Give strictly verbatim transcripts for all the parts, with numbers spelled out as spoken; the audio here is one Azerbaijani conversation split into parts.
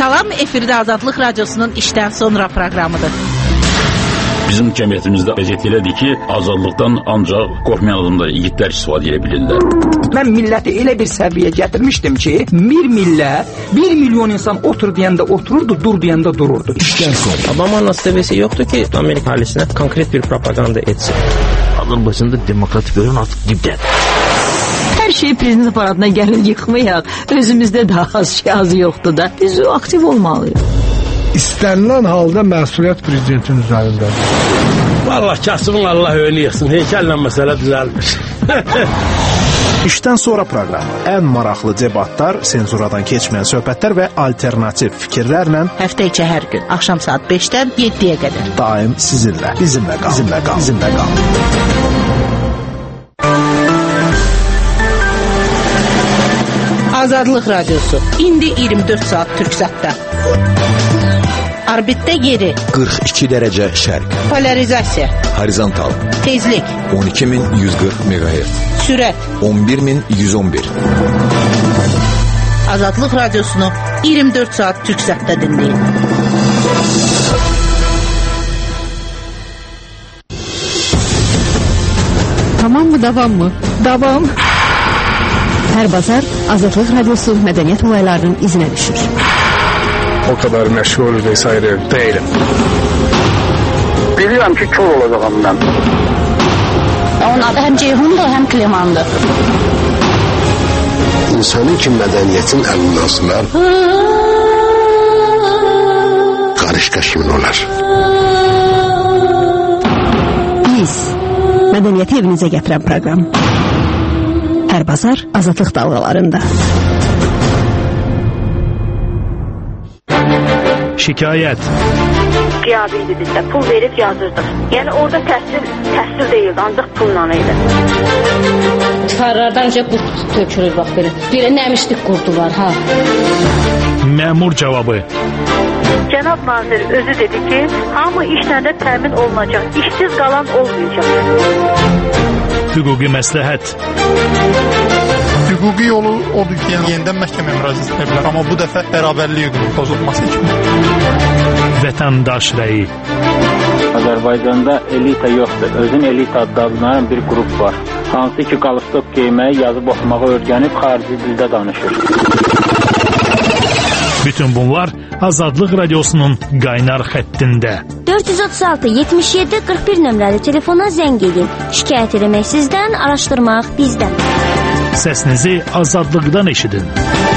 Salam, efirdə Azadlıq Radiosunun işdən sonra proqramıdır. Bizim cəmiyyətimizdə vəziyyət elədir ki, azadlıqdan ancaq qorxmayan adamlar, yiğitlər istifadə edə bilirlər. Mən milləti elə bir səviyyəyə gətirmişdim ki, bir millət, bir milyon insan otur deyəndə otururdu, dur deyəndə dururdu. İşdən sonra. Obama'nın seviyesi yoktu ki, Amerika ailesine konkret bir propaganda etsin. Azərbaycanda demokratik bölüm artıq dibdədir. Hər şey prezident aparatına gəlir yıxmayaq. Özümüzdə daha az şey az yoxdur da. Biz aktiv olmalıyıq. İstənilən halda məsuliyyət prezidentin üzərindədir. Vallahi kasımın Allah önü yıxsın. Heykəllə məsələ düzəlmiş. İşdən sonra proqramı. Ən maraqlı debatlar, senzuradan keçməyən söhbətlər və alternativ fikirlərlə həftə içi hər gün axşam saat beşdən yeddiyə qədər daim sizinlə. Bizimlə qal. Bizimlə qal. Bizimlə qal. Azadlıq Radiosu. İndi iyirmi dörd saat Türksatda. Orbitdə yeri qırx iki dərəcə şərq. Polarizasiya. Horizontal. Tezlik on iki min yüz qırx meqahertz. Sürət on bir min yüz on bir. Azadlıq Radiosunu iyirmi dörd saat Türksatda dinləyin. Tamam mı, davam mı? Davam. Hər bazar Azadlıq Radiosu mədəniyyət olaylarının izinə düşür. O kadar məşğul vesaire değilim. Bilirəm ki, kör olacağım mən. Onun adı həm Ceyhundur, həm Klimandır. İnsanın ki, mədəniyyətin əlindən asılar, qarışqa kimin olar? Biz, mədəniyyəti evinizə gətirən proqram. Hər bazar Azadlıq dalğalarında. Şikayət. Qiyabi idi bizdə, pul verib yazırdıq. Yəni orada təhsil, təhsil deyildi, ancaq pulla idi. Tifarlardan önce bu tökülür bax belə. Belə nəmişlik qurdular, ha. Məmur cavabı. Cənab nazir özü dedi ki, hamı işlərdə təmin olunacaq, işsiz qalan olmayacaq. Hüquqi məsləhət. Hüquqi yolu odur ki, yəni yenidən məhkəməyə müraciət edə bilər, amma bu dəfə bərabərlik hüququnun pozulması üçün. Vətəndaş rəyi. Azərbaycanda elita yoxdur, özün elita adlanan bir qrup var. Hansı ki, qalstok geyməyi, yazıb oxumağı öyrənib xarici dildə danışır. Bütün bunlar Azadlıq Radiosunun qaynar xəttində. dörd yüz otuz altı yetmiş yeddi qırx bir nömrəli telefona zəng edin. Şikayət etmək sizdən, araşdırmaq bizdən. Səsinizi azadlıqdan eşidin.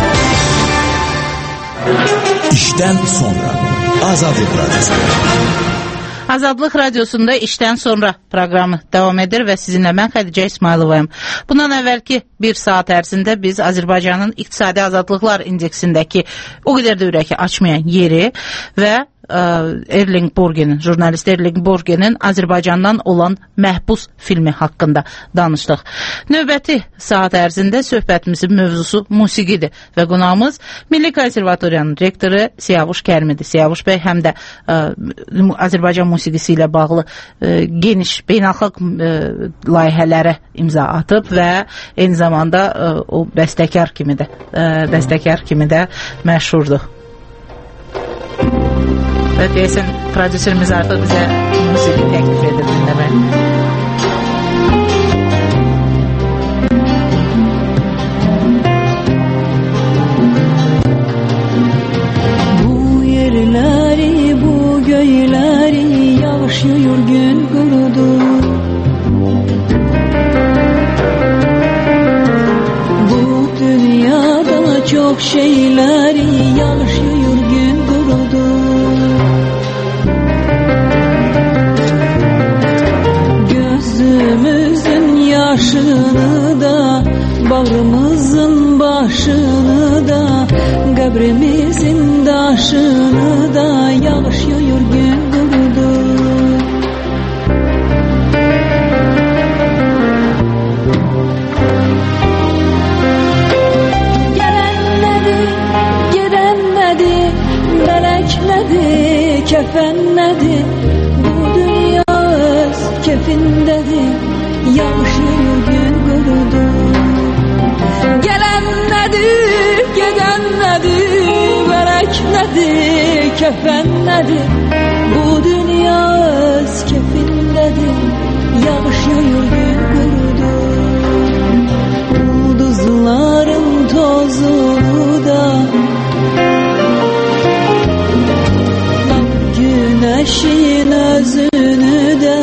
İşdən sonra Azadlıq Radiosu. Azadlıq Radiosunda işdən sonra proqramı davam edir və sizinlə mən Xədicə İsmayılovayım. Bundan əvvəlki bir saat ərzində biz Azərbaycanın İqtisadi Azadlıqlar İndeksindəki o qədər də ürəki açmayan yeri və Erling Borgenin, jurnalist Erling Borgenin Azərbaycandan olan Məhbus filmi haqqında danışdıq. Növbəti saat ərzində söhbətimizin mövzusu musiqidir və qonağımız Milli Konservatoriyanın rektoru Siyavuş Kərimidir. Siyavuş bəy həm də ə, Azərbaycan musiqisi ilə bağlı ə, geniş beynəlxalq ə, layihələrə imza atıb və eyni zamanda ə, o bəstəkar kimi də ə, bəstəkar kimi də məşhurdur. Və deyəsən, prodüserimiz artıq bizə musiqi təklif edir dinləmək. Bu yerləri, bu göyləri yağışıyor gün qurudu. Bu dünyada çok şeyləri yağışıyor gün qurudu. Gözümüzün yaşını da, bağrımızın başını da, qəbrimizin daşını da yağışıyor gün qurudu. Gələn nədir, gedən nədir, mələk nədir, kəfən nədir, bu dünya öz kefindədir, yağışıyor gün qurudu. Gələn nədir, gedən nədir, mələk nədir, kefenlədir. Bu dünya öz kefindədir. Yağış yağır gün qurudu. Ulduzların tozunu da lap güneşin özünü de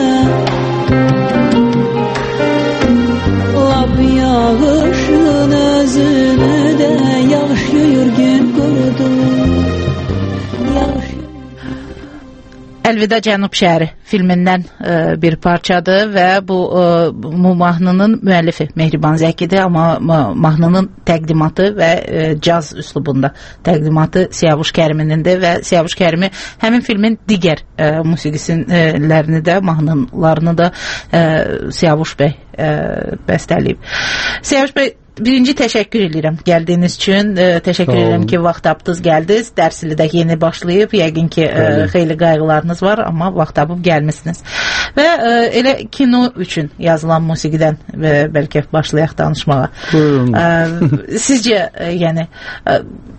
lap yağışın özünü de yağış yağır gün qurudu. Yağış Əlvida Cənub şəhəri filmindən e, bir parçadır və bu, e, bu mahnının müəllifi Mehriban Zəkidir, amma mahnının təqdimatı və e, caz üslubunda təqdimatı Siyavuş Kərimindir və Siyavuş Kərimi həmin filmin digər e, musiqisilərini də, mahnılarını da e, Siyavuş bəy e, bəstələyib. Siyavuş bəy, birinci təşəkkür edirəm gəldiyiniz üçün. E, təşəkkür edirəm ki, vaxt tapdınız, gəldiniz. Dərsli də yeni başlayıb. Yəqin ki, e, xeyli qayğılarınız var, amma vaxt tapıb gəlmisiniz. Və e, elə kino üçün yazılan musiqidən e, bəlkə başlayaq danışmağa. Buyurun. E, sizcə, e, yəni, e,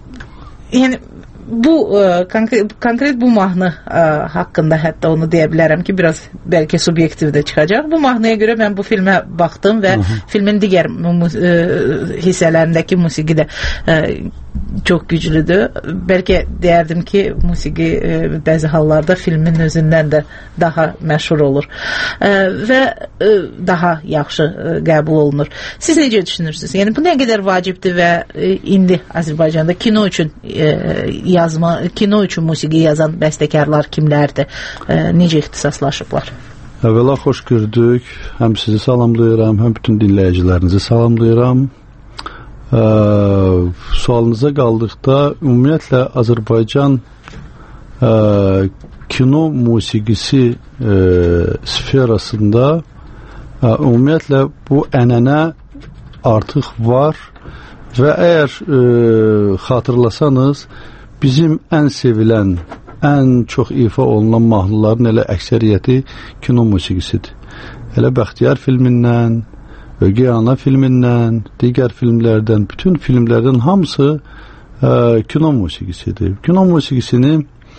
yəni bu e, konkret, konkret bu mahnı e, haqqında hətta onu deyə bilərəm ki, biraz bəlkə subyektiv də çıxacaq. Bu mahnıya görə mən bu filmə baxdım və Hı-hı. filmin digər e, hissələrindəki musiqi də e, çox güclüdür. Bəlkə deyərdim ki, musiqi e, bəzi hallarda filmin özündən də daha məşhur olur e, və e, daha yaxşı e, qəbul olunur. Siz necə düşünürsünüz? Yəni bu nə qədər vacibdir və e, indi Azərbaycanda kino üçün e, yazma, kino üçün musiqi yazan bəstəkarlar kimlərdir? E, necə ixtisaslaşıblar? Əvvəla xoş gördük. Həm sizi salamlayıram, həm bütün dinləyicilərinizi salamlayıram. Ə, sualınıza qaldıqda ümumiyyətlə Azərbaycan ə, kino musiqisi ə, sferasında ə, ümumiyyətlə bu ənənə artıq var və əgər ə, xatırlasanız bizim ən sevilən, ən çox ifa olunan mahnıların elə əksəriyyəti kino musiqisidir. Elə Bəxtiyar filmindən, Ögey Ana filmindən, digər filmlərdən, bütün filmlərdən hamısı ə, kino musiqisidir. Kino musiqisini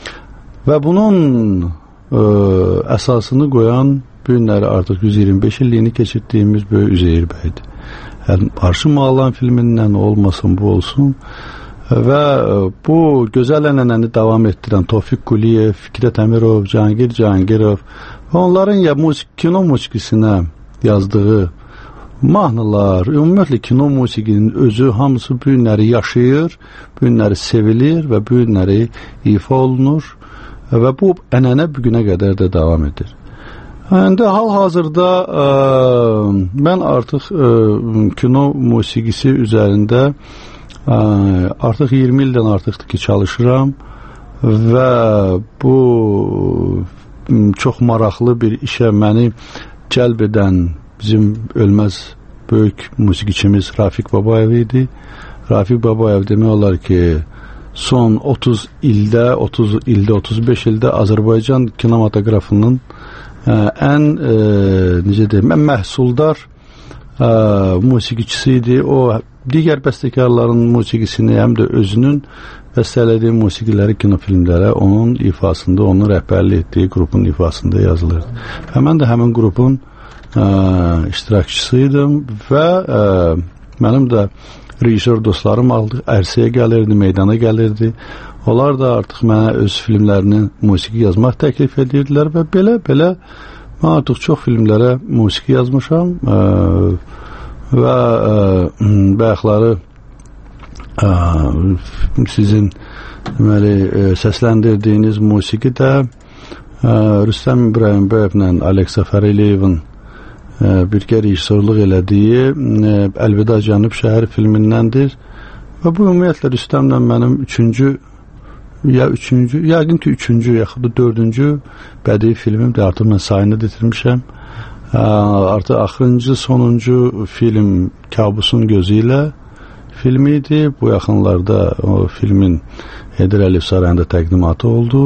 və bunun ə, əsasını qoyan bu günləri artıq yüz iyirmi beş illiyini keçirdiyimiz böyük Üzeyir bəydir. Yəni, Arşın Mağlan filmindən olmasın, bu olsun. Və bu gözəl ənənəni davam etdirən Tofiq Quliyev, Fikrət Əmirov, Cahangir Cahangirov və onların ya musik, kino musiqisinə yazdığı mahnılar, ümumiyyətlə kino musiqinin özü hamısı bu günləri yaşayır, bu günləri sevilir və bu günləri ifa olunur və bu ənənə bu günə qədər də davam edir. İndi hal-hazırda ə, mən artıq ə, kino musiqisi üzərində ə, artıq iyirmi ildən artıqdır ki, çalışıram və bu çox maraqlı bir işə məni cəlb edən bizim ölməz böyük musiqiçimiz Rafiq Babayev idi. Rafiq Babayev demək olar ki, son otuz ildə, otuz ildə, otuz beş ildə Azərbaycan kinematoqrafının ə, ən ə, necə deyim, ən məhsuldar ə, musiqiçisi idi. O digər bəstəkarların musiqisini, həm də özünün bəstələdiyi musiqiləri kinofilmlərə onun ifasında, onun rəhbərlik etdiyi qrupun ifasında yazılırdı. Və mən də həmin qrupun Ə, iştirakçısıydım və ə, mənim də rejissor dostlarım aldıq, ərsəyə gəlirdi, meydana gəlirdi. Onlar da artıq mənə öz filmlərinin musiqi yazmaq təklif edirdilər və belə-belə mən artıq çox filmlərə musiqi yazmışam ə, və ə, bayaqları ə, sizin deməli, ə, səsləndirdiyiniz musiqi də ə, Rüstəm İbrahimbəyevlə Alex Səfəriliyevin birgə rejissorluq elədiyi Əlvida Cənub şəhəri filmindəndir və bu ümumiyyətlə Rüstəmlə mənim üçüncü ya üçüncü, yəqin ki üçüncü yaxud da dördüncü bədii filmimdir, artıq mən sayını detirmişəm. Artıq axırıncı, sonuncu film Kabusun gözü ilə filmi idi. Bu yaxınlarda o filmin Heydər Əliyev sarayında təqdimatı oldu.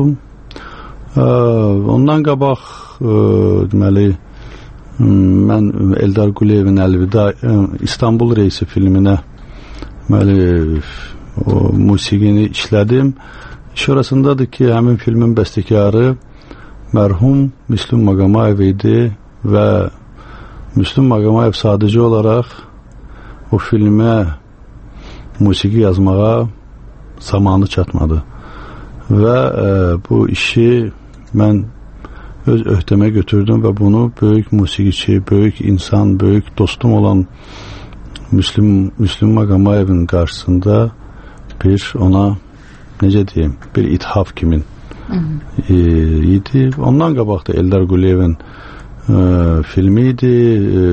Ondan qabaq deməli mən Eldar Quliyevin Əlvida İstanbul reysi filminə deməli o musiqini işlədim Şurasındadır ki, həmin filmin bəstəkarı mərhum Müslüm Maqomayev idi və Müslüm Maqomayev sadəcə olaraq o filmə musiqi yazmağa zamanı çatmadı və e, bu işi mən öz öhdəmə götürdüm və bunu böyük musiqiçi, böyük insan, böyük dostum olan Müslüm, Müslüm Maqomayevin qarşısında bir ona, necə deyim, bir ithaf kimin e, idi. Ondan qabaq da Eldar Quliyevin e, filmi idi. E,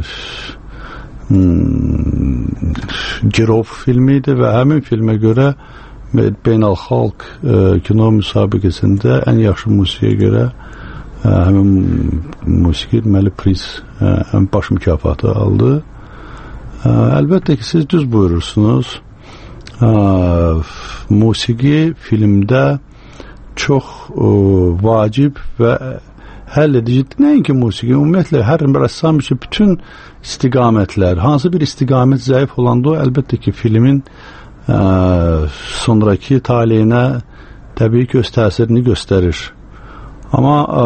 hmm, Girov filmi idi və həmin filmə görə beynəlxalq e, kino müsabiqəsində ən yaxşı musiqiyə görə e, həmin musiqi deməli priz, e, baş mükafatı aldı. E, əlbəttə ki, siz düz buyurursunuz. E, musiqi filmdə çox e, vacib və həll edici, nəinki musiqi, ümumiyyətlə hər bir rəssam üçün bütün istiqamətlər, hansı bir istiqamət zəif olanda o, əlbəttə ki, filmin ə, sonraki taleyinə təbii ki, öz təsirini göstərir. Amma ə,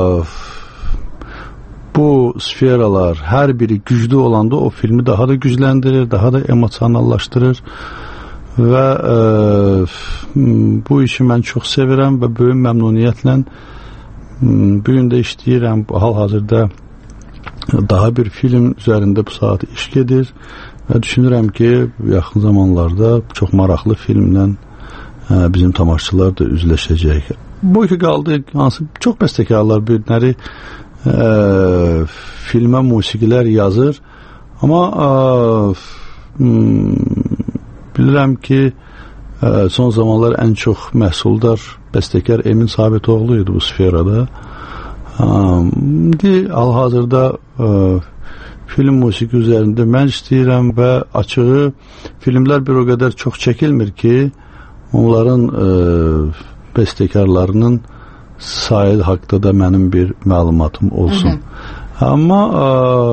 bu sferalar hər biri güclü olanda o filmi daha da gücləndirir, daha da emosionallaşdırır və ə, bu işi mən çox sevirəm və böyük məmnuniyyətlə bu gün də işləyirəm. Hal-hazırda daha bir film üzərində bu saat iş gedir və düşünürəm ki, yaxın zamanlarda çox maraqlı filmlə ə, bizim tamaşaçılar da üzləşəcək. Bu ki qaldı, hansı çox bəstəkarlar bu günləri ə, filmə musiqilər yazır, amma ə, m, bilirəm ki, ə, son zamanlar ən çox məhsuldar bəstəkar Emin Sabitoğlu idi bu sferada. İndi hal-hazırda ə, film musiqi üzərində mən istəyirəm və açığı filmlər bir o qədər çox çəkilmir ki, onların ə, bəstəkarlarının sayı haqqında da mənim bir məlumatım olsun. Hı -hı. Amma ə,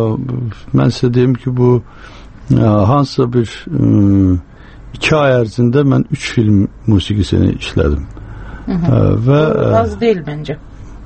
mən sizə deyim ki, bu ə, hansısa bir ə, iki ay ərzində mən üç film musiqisini işlədim. Hı -hı. Ə, və bu az deyil məncə.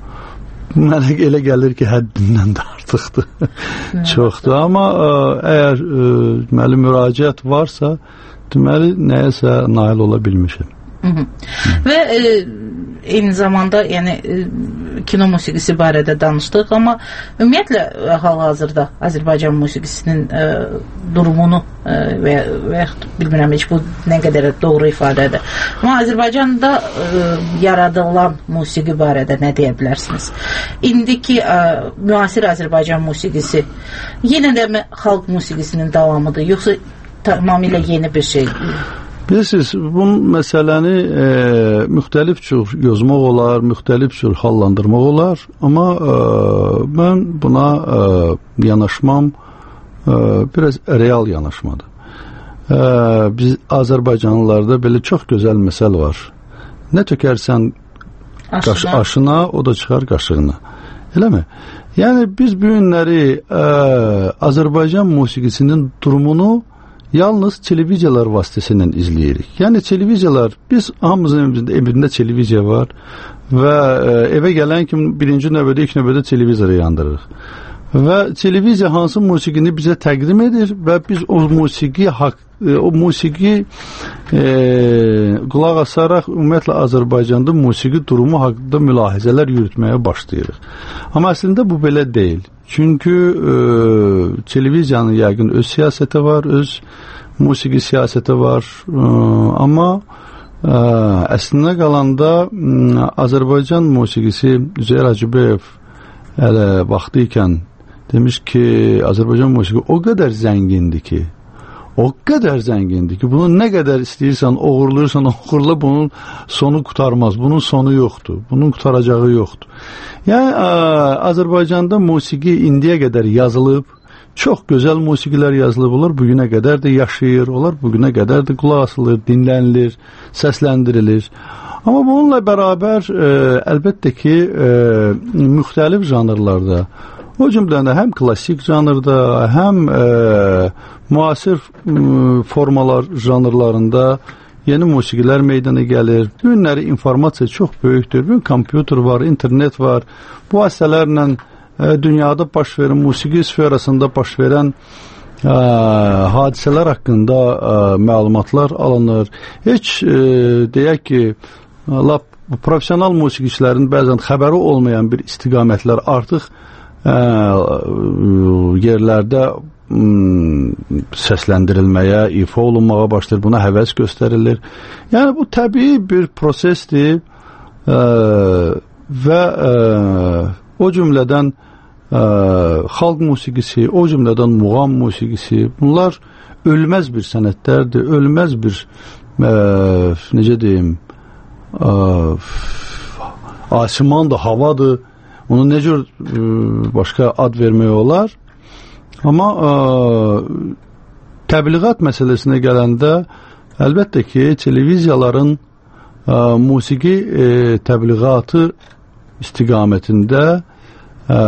Mənə elə gəlir ki, həddindən də artıqdır. Çoxdur. Amma ə, əgər ə, deməli müraciət varsa, deməli nəyəsə nail ola bilmişəm. Hı -hı. Və e, eyni zamanda yəni e, kino musiqisi barədə danışdıq, amma ümumiyyətlə hal-hazırda Azərbaycan musiqisinin e, durumunu e, və və bilmirəm heç bu nə qədər doğru ifadədir. Amma Azərbaycanda e, yaradılan musiqi barədə nə deyə bilərsiniz? İndiki e, müasir Azərbaycan musiqisi yenə də mi xalq musiqisinin davamıdır, yoxsa tamamilə yeni bir şey? Bilirsiniz, bu məsələni e, müxtəlif cür yozmaq olar, müxtəlif cür hallandırmaq olar, amma e, mən buna e, yanaşmam e, biraz real yanaşmadır. E, biz Azərbaycanlılarda belə çox gözəl məsəl var. Nə tökərsən qaş, aşına, o da çıxar qaşığına. Eləmi? Yəni biz bu günləri e, Azərbaycan musiqisinin durumunu yalnız televiziyalar vasitəsilə izləyirik. Yəni televiziyalar, biz hamımızın evində, evində televiziya var və e, evə gələn kimi birinci növbədə, ilk növbədə televizoru yandırırıq. Və televiziya hansı musiqini bizə təqdim edir və biz o musiqi haqq, e, o musiqi e, qulaq asaraq ümumiyyətlə Azərbaycanda musiqi durumu haqqında mülahizələr yürütməyə başlayırıq. Amma əslində bu belə deyil. Çünki e, televiziyanın yəqin öz siyasəti var, öz musiqi siyasəti var. E, amma e, əslində qalanda e, Azərbaycan musiqisi Üzeyir Hacıbəyev hələ vaxtı ikən demiş ki, Azərbaycan musiqi o qədər zəngindir ki, o qədər zəngindir ki, bunu nə qədər istəyirsən, oğurluyursan, oğurla, bunun sonu qutarmaz, bunun sonu yoxdur, bunun qutaracağı yoxdur. Yəni, ə, Azərbaycanda musiqi indiyə qədər yazılıb, çox gözəl musiqilər yazılıb, onlar bugünə qədər də yaşayır, onlar bugünə qədər də qulaq asılır, dinlənilir, səsləndirilir. Amma bununla bərabər, ə, əlbəttə ki, ə, müxtəlif janrlarda, o cümlədən də həm klassik janrda, həm ə, müasir ə, formalar janrlarında yeni musiqilər meydana gəlir. Bu günləri informasiya çox böyükdür. Bu kompüter var, internet var. Bu vasitələrlə e, dünyada baş verən, musiqi sferasında baş verən e, hadisələr haqqında e, məlumatlar alınır. Heç e, deyək ki, lap professional musiqiçilərin bəzən xəbəri olmayan bir istiqamətlər artıq e, yerlərdə səsləndirilməyə, ifa olunmağa başlayır, buna həvəs göstərilir. Yəni bu təbii bir prosesdir ə, və ə, o cümlədən ə, xalq musiqisi, o cümlədən muğam musiqisi, bunlar ölməz bir sənətlərdir, ölməz bir ə, necə deyim, ə, asimandır, havadır, onu necə ə, başqa ad vermək olar. Amma ə, təbliğat məsələsinə gələndə əlbəttə ki, televiziyaların ə, musiqi ə, təbliğatı istiqamətində ə,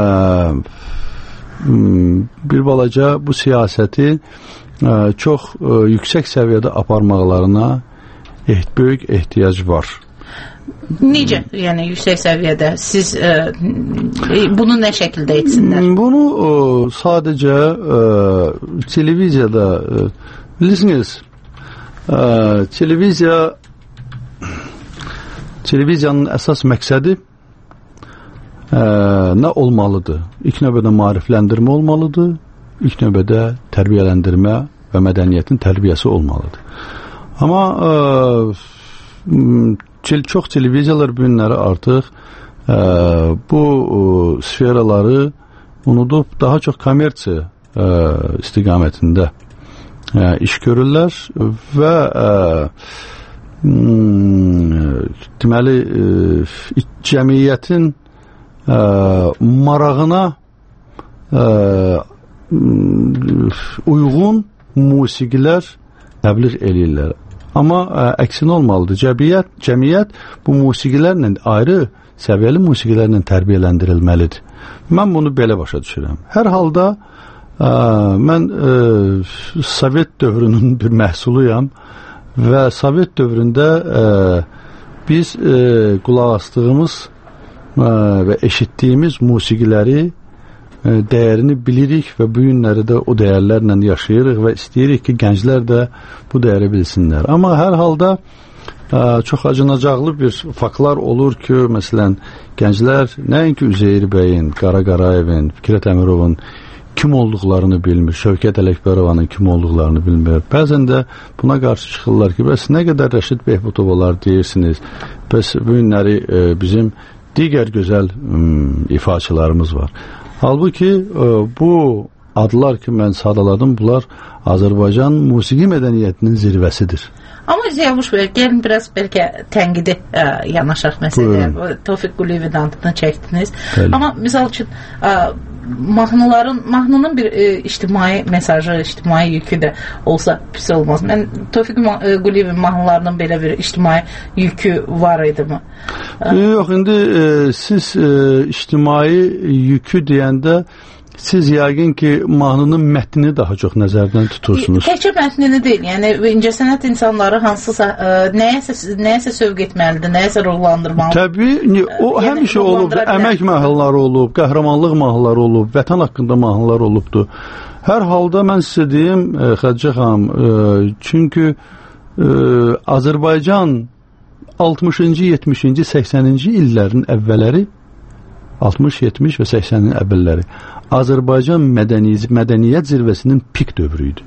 bir balaca bu siyasəti ə, çox ə, yüksək səviyyədə aparmaqlarına eht, böyük ehtiyac var. Necə, yəni yüksək səviyyədə siz e, bunu nə şəkildə etsinlər? Bunu e, sadəcə e, televiziyada e, bilirsiniz, e, televiziya televiziyanın əsas məqsədi e, nə olmalıdır? İlk növbədə maarifləndirmə olmalıdır, ilk növbədə tərbiyələndirmə və mədəniyyətin tərbiyəsi olmalıdır. Amma e, çox televiziyalar bu günləri artıq ə, bu ə, sferaları unudub daha çox kommersiya ə, istiqamətində ə, iş görürlər və ə, m, deməli ə, cəmiyyətin ə, marağına ə, uyğun musiqilər təbliğ eləyirlər. Amma ə, əksinə olmalıdır. Cəmiyyət, cəmiyyət bu musiqilərlə, ayrı səviyyəli musiqilərlə tərbiyələndirilməlidir. Mən bunu belə başa düşürəm. Hər halda ə, mən ə, Sovet dövrünün bir məhsuluyam və Sovet dövründə ə, biz ə, qulaq asdığımız ə, və eşitdiyimiz musiqiləri dəyərini bilirik və bu günləri də o dəyərlərlə yaşayırıq və istəyirik ki, gənclər də bu dəyəri bilsinlər. Amma hər halda ə, çox acınacaqlı bir faktlar olur ki, məsələn, gənclər nəinki Üzeyir bəyin, Qara Qarayevin, Fikrət Əmirovun kim olduqlarını bilmir, Şövkət Ələkbərovanın kim olduqlarını bilmir. Bəzən də buna qarşı çıxırlar ki, bəs nə qədər Rəşid Behbudov olar deyirsiniz, bəs bu günləri ə, bizim digər gözəl ə, ifaçılarımız var. Halbuki bu adlar ki, mən sadaladım, bunlar Azərbaycan musiqi mədəniyyətinin zirvəsidir. Amma Ziyavuş bəy, gəlin biraz bəlkə tənqidi ə, yanaşaq məsələyə. Tofiq Quliyevin adını çəkdiniz. Bəli. Amma misal üçün ə, mahnıların, mahnının bir e, ictimai mesajı, ictimai yükü də olsa pis olmaz. Mən Tofiq Quliyevin mahnılarının belə bir ictimai yükü var idi mi? Yox, indi e, siz e, ictimai yükü deyəndə siz yəqin ki, mahnının mətnini daha çox nəzərdən tutursunuz. Təkcə mətnini deyil, yəni incəsənət insanları hansısa ə, nəyəsə, nəyəsə sövq etməlidir, nəyəsə ruhlandırmalıdır. Təbii, o yəni, həmişə olub, əmək mahnıları olub, qəhrəmanlıq mahnıları olub, vətən haqqında mahnılar olubdur. Hər halda mən sizə deyim, Xədicə xanım, ə, çünki ə, Azərbaycan altmışıncı, yetmişinci, səksəninci illərin əvvəlləri, altmış, yetmiş və səksənin əvvəlləri Azərbaycan mədəniyyət, mədəniyyət zirvəsinin pik dövrü idi.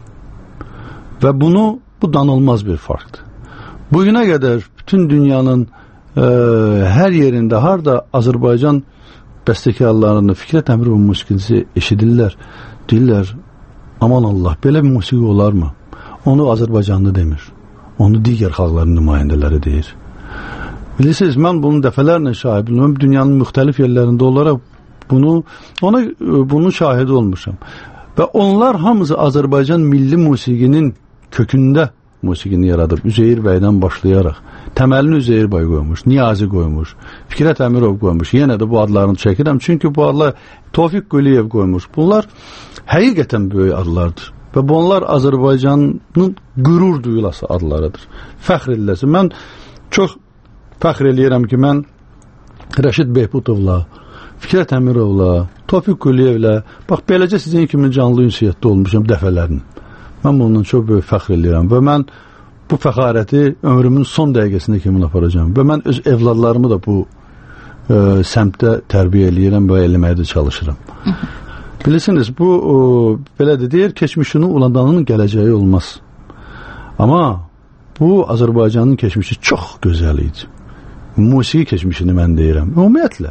Və bunu, bu danılmaz bir farqdır. Bugünə qədər bütün dünyanın ə, hər yerində, harda Azərbaycan bəstəkarlarını, Fikrət Əmirovun musiqisi eşidirlər, deyirlər, aman Allah, belə bir musiqi olarmı? Onu Azərbaycanlı demir. Onu digər xalqların nümayəndələri deyir. Bilirsiniz, mən bunun dəfələrlə şahid olmuşam. Dünyanın müxtəlif yerlərində olaraq bunu, ona, bunun şahidi olmuşam. Və onlar hamısı Azərbaycan milli musiqinin kökündə musiqini yaradıb. Üzeyir bəydən başlayaraq. Təməlini Üzeyir bəy qoymuş, Niyazi qoymuş, Fikrət Əmirov qoymuş. Yenə də bu adlarını çəkirəm. Çünki bu adlar Tofiq Quliyev qoymuş. Bunlar həqiqətən böyük adlardır. və bunlar Azərbaycanın qürur duyulası adlarıdır. Fəxr ediləsi. Mən çox fəxr eləyirəm ki, mən Rəşid Behbudovla, Fikrət Əmirovla, Tofiq Quliyevlə, bax, beləcə sizin kimi canlı ünsiyyətdə olmuşam dəfələrini. Mən bundan çox böyük fəxr eləyirəm və mən bu fəxarəti ömrümün son dəqiqəsində kimi aparacağım və mən öz evladlarımı da bu ə, səmtdə tərbiyə eləyirəm və eləməyə də çalışıram. Bilirsiniz, bu o, belə də deyir, keçmişini unudanın gələcəyi olmaz. Amma bu Azərbaycanın keçmişi çox gözəl idi. Musiqi keçmişini mən deyirəm. Ümumiyyətlə,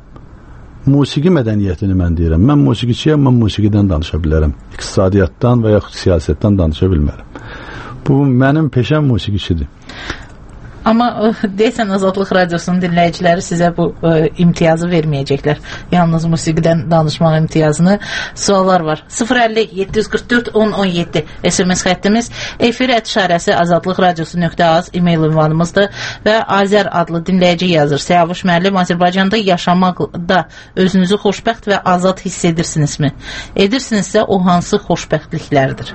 musiqi mədəniyyətini mən deyirəm. Mən musiqiçiyəm, mən musiqidən danışa bilərəm. İqtisadiyyatdan və yaxud siyasətdən danışa bilmərəm. Bu, mənim peşəm musiqiçidir. Amma deyəsən Azadlıq Radiosunun dinləyiciləri sizə bu ə, imtiyazı verməyəcəklər. Yalnız musiqidən danışmaq imtiyazını. Suallar var. sıfır əlli yeddi yüz qırx dörd on on yeddi S M S xəttimiz, efir ət işarəsi azadlıq radiosu nöqtə az e-mail ünvanımızdır və Azər adlı dinləyici yazır. Səyavuş müəllim, Azərbaycanda yaşamaqda özünüzü xoşbəxt və azad hiss edirsinizmi? Edirsinizsə o hansı xoşbəxtliklərdir?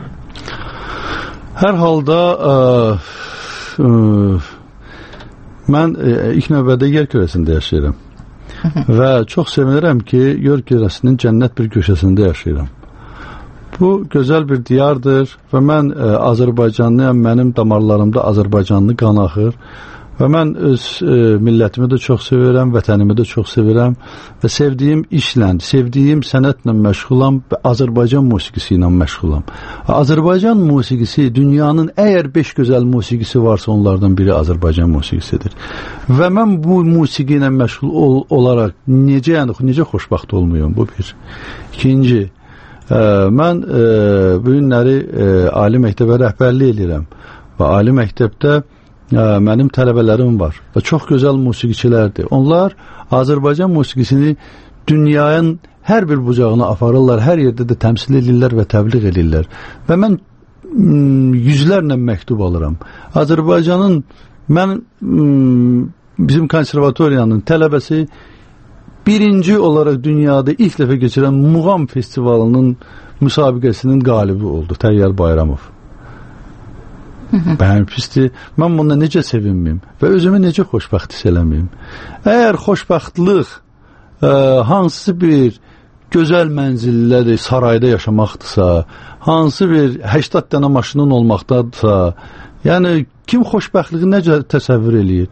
Hər halda ə, ə, mən e, ilk növbədə yer kürəsində yaşayıram və çox sevinirəm ki, yer kürəsinin cənnət bir köşəsində yaşayıram. Bu gözəl bir diyardır və mən e, Azərbaycanlıyam, mənim damarlarımda Azərbaycanlı qan axır və mən öz e, millətimi də çox sevirəm, vətənimi də çox sevirəm və sevdiyim işlə, sevdiyim sənətlə məşğulam və Azərbaycan musiqisi ilə məşğulam. Azərbaycan musiqisi dünyanın əgər beş gözəl musiqisi varsa onlardan biri Azərbaycan musiqisidir. Və mən bu musiqi ilə məşğul ol olaraq necə, yəni, necə xoşbaxt olmuyorum, bu bir. İkinci, e, mən e, bu günləri e, ali məktəbə rəhbərlik edirəm və ali məktəbdə Ə, mənim tələbələrim var və çox gözəl musiqiçilərdir. Onlar Azərbaycan musiqisini dünyanın hər bir bucağına aparırlar, hər yerdə də təmsil edirlər və təbliğ edirlər. Və mən m, yüzlərlə məktub alıram. Azərbaycanın, mən m, bizim konservatoriyanın tələbəsi birinci olaraq dünyada ilk dəfə keçirən Muğam Festivalının müsabiqəsinin qalibi oldu, Təyyar Bayramov. Bəyən pisdir. Mən bununla necə sevinməyim və özümü necə xoşbəxt hiss eləməyim. Əgər xoşbəxtlıq ə, hansı bir gözəl mənzillədir, sarayda yaşamaqdırsa, hansı bir səksən dənə maşının olmaqdadırsa, yəni kim xoşbəxtliyi necə təsəvvür eləyir?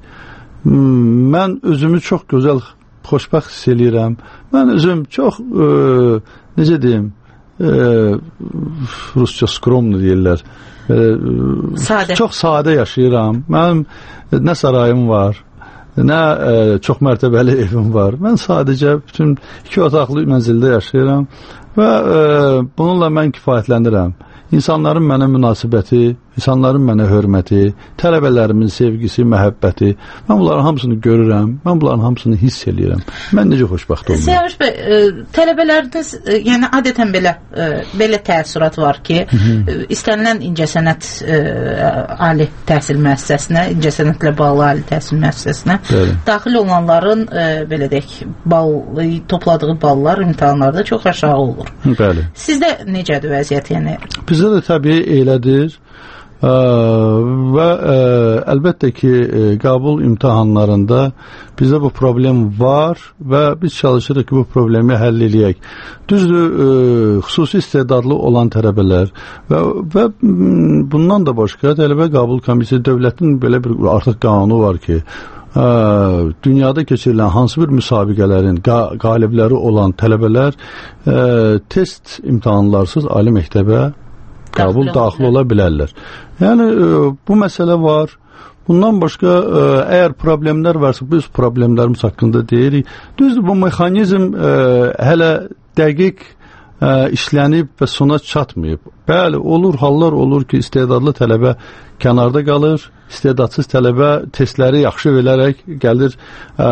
Mən özümü çox gözəl xoşbəxt hiss eləyirəm. Mən özüm çox ə, necə deyim, ə, rusca skromlu deyirlər. Sadə. Çox sadə yaşayıram. Mənim nə sarayım var, nə e, çox mərtəbəli evim var. Mən sadəcə bütün iki otaqlı mənzildə yaşayıram və e, bununla mən kifayətlənirəm. İnsanların mənə münasibəti, insanların mənə hörməti, tələbələrimin sevgisi, məhəbbəti, mən bunların hamısını görürəm, mən bunların hamısını hiss eləyirəm. Mən necə xoşbəxt olmuram. Səyavuş bəy, e, tələbələriniz, e, yəni adətən belə e, belə təəssürat var ki, e, istənilən incəsənət e, ali təhsil müəssisəsinə, incəsənətlə bağlı ali təhsil müəssisəsinə Bəli. daxil olanların e, belə deyək, bal, topladığı ballar imtahanlarda çox aşağı olur. Bəli. Sizdə necədir vəziyyət, yəni? Bizdə də təbii elədir. Ə, və ə, əlbəttə ki, ə, qəbul imtahanlarında bizdə bu problem var və biz çalışırıq ki, bu problemi həll eləyək. Düzdür, ə, xüsusi istedadlı olan tələbələr və, və bundan da başqa tələbə qəbul komissiyası, dövlətin belə bir artıq qanunu var ki, ə, dünyada keçirilən hansı bir müsabiqələrin qa qalibləri olan tələbələr ə, test imtahanlarsız ali məktəbə qəbul daxil ola bilərlər. Yəni, bu məsələ var. Bundan başqa, əgər problemlər varsa, biz problemlərimiz haqqında deyirik. Düzdür, bu mexanizm ə, hələ dəqiq ə, işlənib və sona çatmayıb. Bəli, olur, hallar olur ki, istedadlı tələbə kənarda qalır, istedadsız tələbə testləri yaxşı verərək gəlir, ə,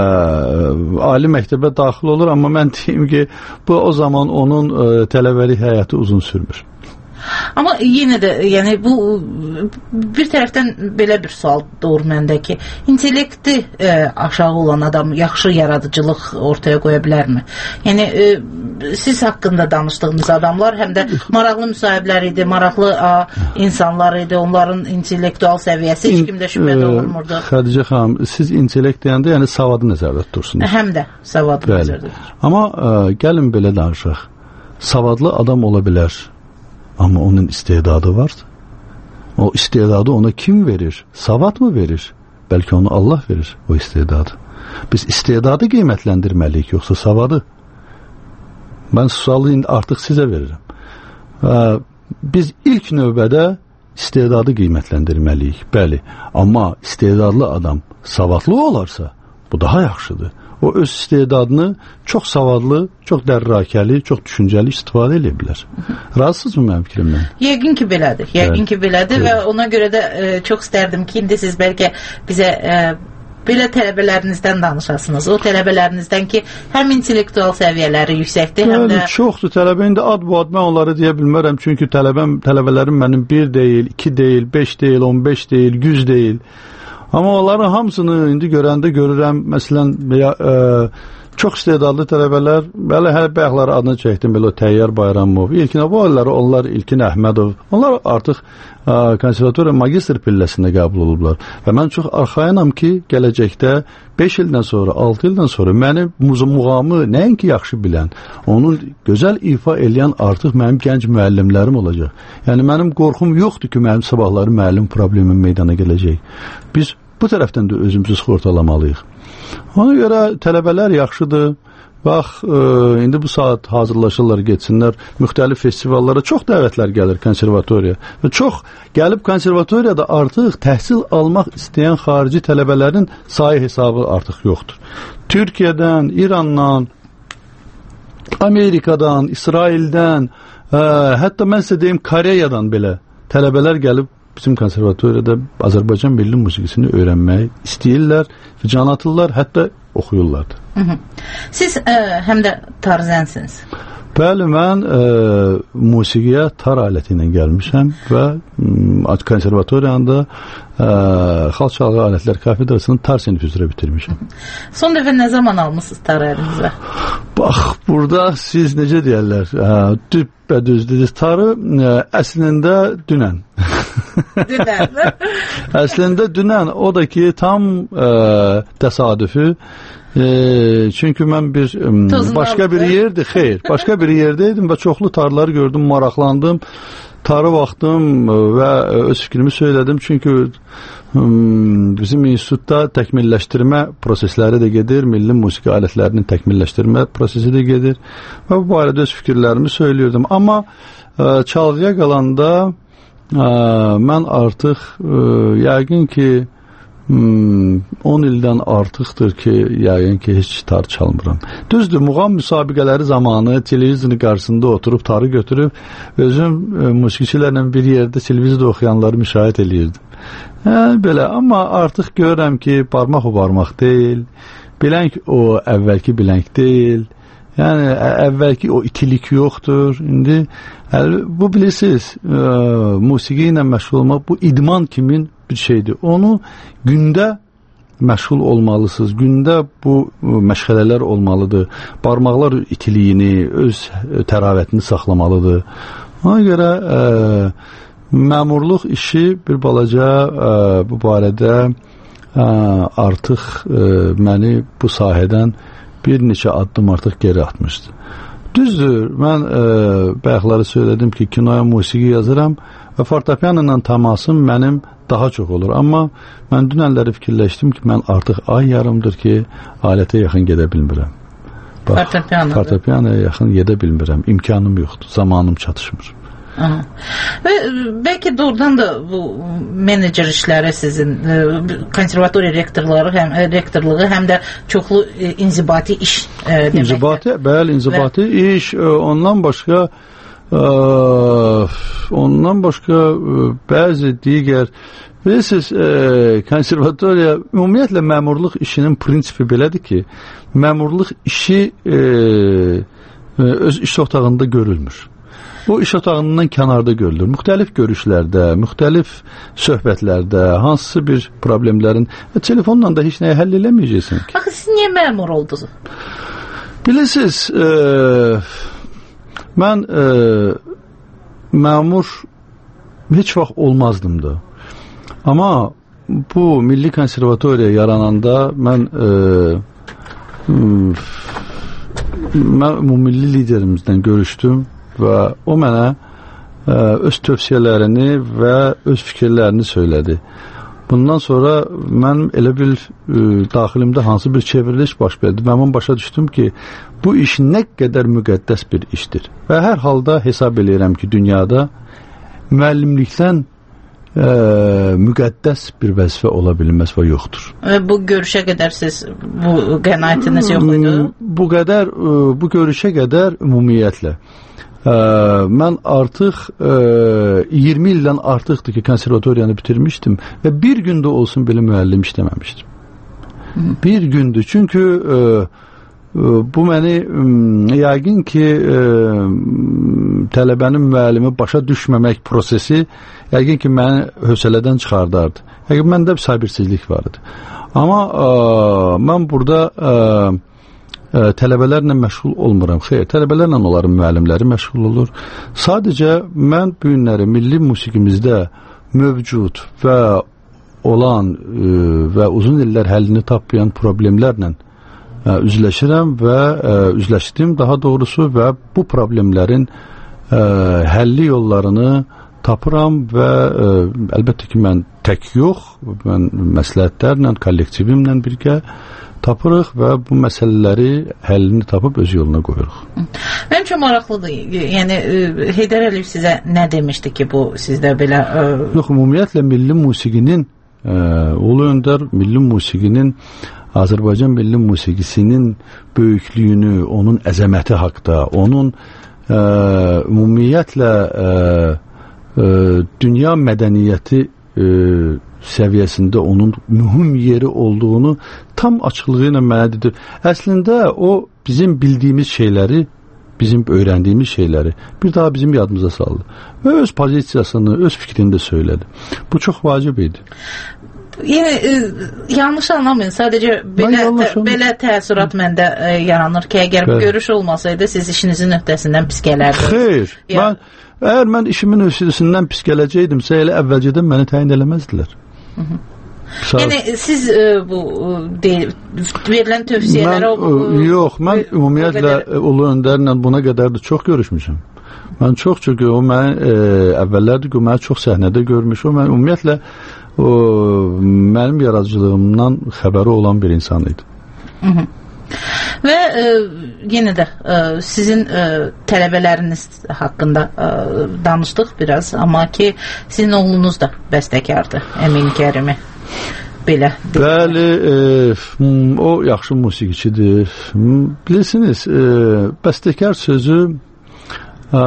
ali məktəbə daxil olur, amma mən deyim ki, bu o zaman onun ə, tələbəlik həyatı uzun sürmür. Amma yenə də, yəni bu bir tərəfdən belə bir sual doğur məndə ki, intellekti e, aşağı olan adam yaxşı yaradıcılıq ortaya qoya bilərmi? Yəni e, siz haqqında danışdığınız adamlar həm də maraqlı müsahiblər idi, maraqlı a, insanlar idi, onların intellektual səviyyəsi heç kimdə şübhə doğurmurdu. Xədicə xanım, siz intellekt deyəndə yəni savadı nəzərdə tutursunuz. Həm də savadı nəzərdə tutursunuz. Amma ə, gəlin belə danışaq. Savadlı adam ola bilər, amma onun istedadı var. O istedadı ona kim verir? Savad mı verir? Bəlkə onu Allah verir, o istedadı. Biz istedadı qiymətləndirməliyik, yoxsa savadı? Mən sualı indi artıq sizə verirəm. Və biz ilk növbədə istedadı qiymətləndirməliyik, bəli. Amma istedadlı adam savadlı olarsa, bu daha yaxşıdır. O öz istedadını çox savadlı, çox dərrakəli, çox düşüncəli istifadə edə bilər. Razısınızmı mənim fikrimdən? Yəqin ki belədir. Yəqin ki belədir və ona görə də e, çox istərdim ki, indi siz bəlkə bizə e, belə tələbələrinizdən danışasınız. O tələbələrinizdən ki, həm intellektual səviyyələri yüksəkdir, həm də... Çoxdur tələbə. İndi ad bu ad mən onları deyə bilmərəm. Çünki tələbəm, tələbələrim mənim bir deyil, iki deyil, beş deyil, on beş deyil, yüz deyil. Amma onların hamısını indi görəndə görürəm. Məsələn, ya, e, çox istedadlı tələbələr, belə hər bayaqları adını çəkdim, belə o Təyyar Bayramov, İlkin Əvvalları, onlar İlkin Əhmədov, onlar artıq e, konservatoriya magistr pilləsində qəbul olublar. Və mən çox arxayınam ki, gələcəkdə beş ildən sonra, altı ildən sonra məni muğamı nəinki yaxşı bilən, onun gözəl ifa eləyən artıq mənim gənc müəllimlərim olacaq. Yəni mənim qorxum yoxdur ki, mənim sabahları müəllim problemim meydana gələcək. Biz bu tərəfdən də özümüzü sığortalamalıyıq. Ona görə tələbələr yaxşıdır. Bax, e, indi bu saat hazırlaşırlar, getsinlər müxtəlif festivallara. Çox dəvətlər gəlir konservatoriya. Və çox gəlib konservatoriyada artıq təhsil almaq istəyən xarici tələbələrin sayı hesabı artıq yoxdur. Türkiyədən, İrandan, Amerikadan, İsraildən, e, hətta mən sizə deyim Koreyadan belə tələbələr gəlib bizim konservatoriyada Azərbaycan milli musiqisini öyrənmək istəyirlər, can atırlar, hətta oxuyurlar. Hı -hı. Siz ə, həm də tarzənsiniz. Bəli, mən ə, musiqiyə tar aləti ilə gəlmişəm və ə, konservatoriyanda ə, xalq çalğı alətlər kafedrasının tar sinif üzrə bitirmişəm. Son dəfə nə zaman almışsınız tar əlinizə? Bax, burada siz necə deyərlər, ə, düz dediniz, tarı ə, əslində dünən. Dünən. Əslində dünən, o da ki tam ə, təsadüfü. E, çünki mən bir ə, başqa bir yerdir, xeyr, başqa bir yerdəydim və çoxlu tarları gördüm, maraqlandım. Tarı baxdım və öz fikrimi söylədim. Çünki ə, bizim institutda təkmilləşdirmə prosesləri də gedir, milli musiqi alətlərinin təkmilləşdirmə prosesi də gedir və bu barədə öz fikirlərimi söylüyordum. Amma ə, çalğıya qalanda ə, mən artıq ə, yəqin ki on ildən artıqdır ki, yəqin ki, heç tar çalmıram. Düzdür, muğam müsabiqələri zamanı televizorun qarşısında oturub tarı götürüb, özüm e, musiqiçilərlə bir yerdə televizorda oxuyanları müşahidə eləyirdim. Hə, belə, amma artıq görürəm ki, barmaq o barmaq deyil, bilənk o əvvəlki bilənk deyil, yəni əvvəlki o itilik yoxdur. İndi əl, bu bilirsiniz, e, musiqi ilə məşğul olmaq, bu idman kimin bir şeydir. Onu gündə məşğul olmalısınız. Gündə bu məşğələlər olmalıdır. Barmaqlar itiliyini, öz təravətini saxlamalıdır. Ona görə ə, məmurluq işi bir balaca ə, bu barədə ə, artıq ə, məni bu sahədən bir neçə addım artıq geri atmışdı. Düzdür, mən ə, bayaqları söylədim ki, kinoya musiqi yazıram və fortepiano ilə təmasım mənim daha çox olur. Amma mən dünənləri fikirləşdim ki, mən artıq ay yarımdır ki, alətə yaxın gedə bilmirəm. Fortepianoya yaxın gedə bilmirəm. İmkanım yoxdur, zamanım çatışmır. Aha. Və bəlkə doğrudan da bu menecer işləri sizin e, konservatoriya rektorları həm rektorluğu həm də çoxlu e, inzibati iş e, deməkdir. İnzibati, bəli, inzibati və... iş, e, ondan başqa e, ondan başqa e, bəzi digər bilirsiniz, e, konservatoriya ümumiyyətlə məmurluq işinin prinsipi belədir ki, məmurluq işi e, e, öz iş otağında görülmür. Bu iş otağından kənarda görülür. Müxtəlif görüşlərdə, müxtəlif söhbətlərdə, hansısa bir problemlərin, e, telefonla da heç nəyi həll eləməyəcəksin ki. Axı siz niyə məmur oldunuz? Bilirsiniz, e, mən e, məmur heç vaxt olmazdım da. Amma bu Milli Konservatoriya yarananda mən e, mən umumilli liderimizdən görüşdüm və o mənə e, öz tövsiyələrini və öz fikirlərini söylədi. Bundan sonra mən elə bil e, daxilimdə hansı bir çevriliş baş verdi. Mən başa düşdüm ki, bu iş nə qədər müqəddəs bir işdir. Və hər halda hesab edirəm ki, dünyada müəllimlikdən e, müqəddəs bir vəzifə ola bilməz və yoxdur. Və bu görüşə qədər siz bu qənaətiniz yox idi? Bu qədər, e, bu görüşə qədər ümumiyyətlə. Ə, mən artıq ə, iyirmi ildən artıqdır ki, konservatoriyanı bitirmişdim və bir gündə olsun belə müəllim işləməmişdim. Hı. Bir gündür. Çünki ə, ə, bu məni ə, yəqin ki, ə, tələbənin müəllimi başa düşməmək prosesi yəqin ki, məni hövsələdən çıxardardı. Yəqin məndə bir səbirsizlik var idi. Amma ə, mən burada ə, tələbələrlə məşğul olmuram. Xeyr, tələbələrlə onların müəllimləri məşğul olur. Sadəcə mən bu günləri milli musiqimizdə mövcud və olan e, və uzun illər həllini tapmayan problemlərlə e, üzləşirəm və e, üzləşdim daha doğrusu və bu problemlərin e, həlli yollarını tapıram və e, əlbəttə ki, mən tək yox, mən məsləhətlərlə, kollektivimlə birgə tapırıq və bu məsələləri həllini tapıb öz yoluna qoyuruq. Mənim üçün maraqlıdır. Yəni Heydər Əliyev sizə nə demişdi ki, bu sizdə belə ə... Yox, ümumiyyətlə milli musiqinin ə, Ulu Öndər milli musiqinin Azərbaycan milli musiqisinin böyüklüyünü, onun əzəməti haqqda, onun ə, ümumiyyətlə ə, ə, dünya mədəniyyəti ə, səviyyəsində onun mühüm yeri olduğunu tam açıqlığı ilə mənə dedi. Əslində o bizim bildiyimiz şeyləri, bizim öyrəndiyimiz şeyləri bir daha bizim yadımıza saldı. Və öz pozisiyasını, öz fikrini də söylədi. Bu çox vacib idi. Yəni e, yanlış anlamayın. Sadəcə belə tə, belə təəssürat məndə e, yaranır ki, əgər bu görüş olmasaydı siz işinizin öhdəsindən pis gələrdiniz. Xeyr. Ya. Mən əgər mən işimin öhdəsindən pis gələcəkdimsə, elə əvvəlcədən məni təyin eləməzdilər. Hı -hı. Yəni siz e, bu deyil, verilən tövsiyələrə o, yox, mən ümumiyyətlə Ulu Öndərlə buna qədər də çox görüşmüşəm. Mən çox çox o mən e, əvvəllərdə ki, məni çox səhnədə görmüş. O mən ümumiyyətlə o mənim yaradıcılığımdan xəbəri olan bir insan idi. Hı -hı. Və e, yenə də e, sizin e, tələbələriniz haqqında e, danışdıq biraz, amma ki sizin oğlunuz da bəstəkardır, Əmin Kərimi. Belə. Bəli, e, o yaxşı musiqiçidir. Bilirsiniz, e, bəstəkar sözü e,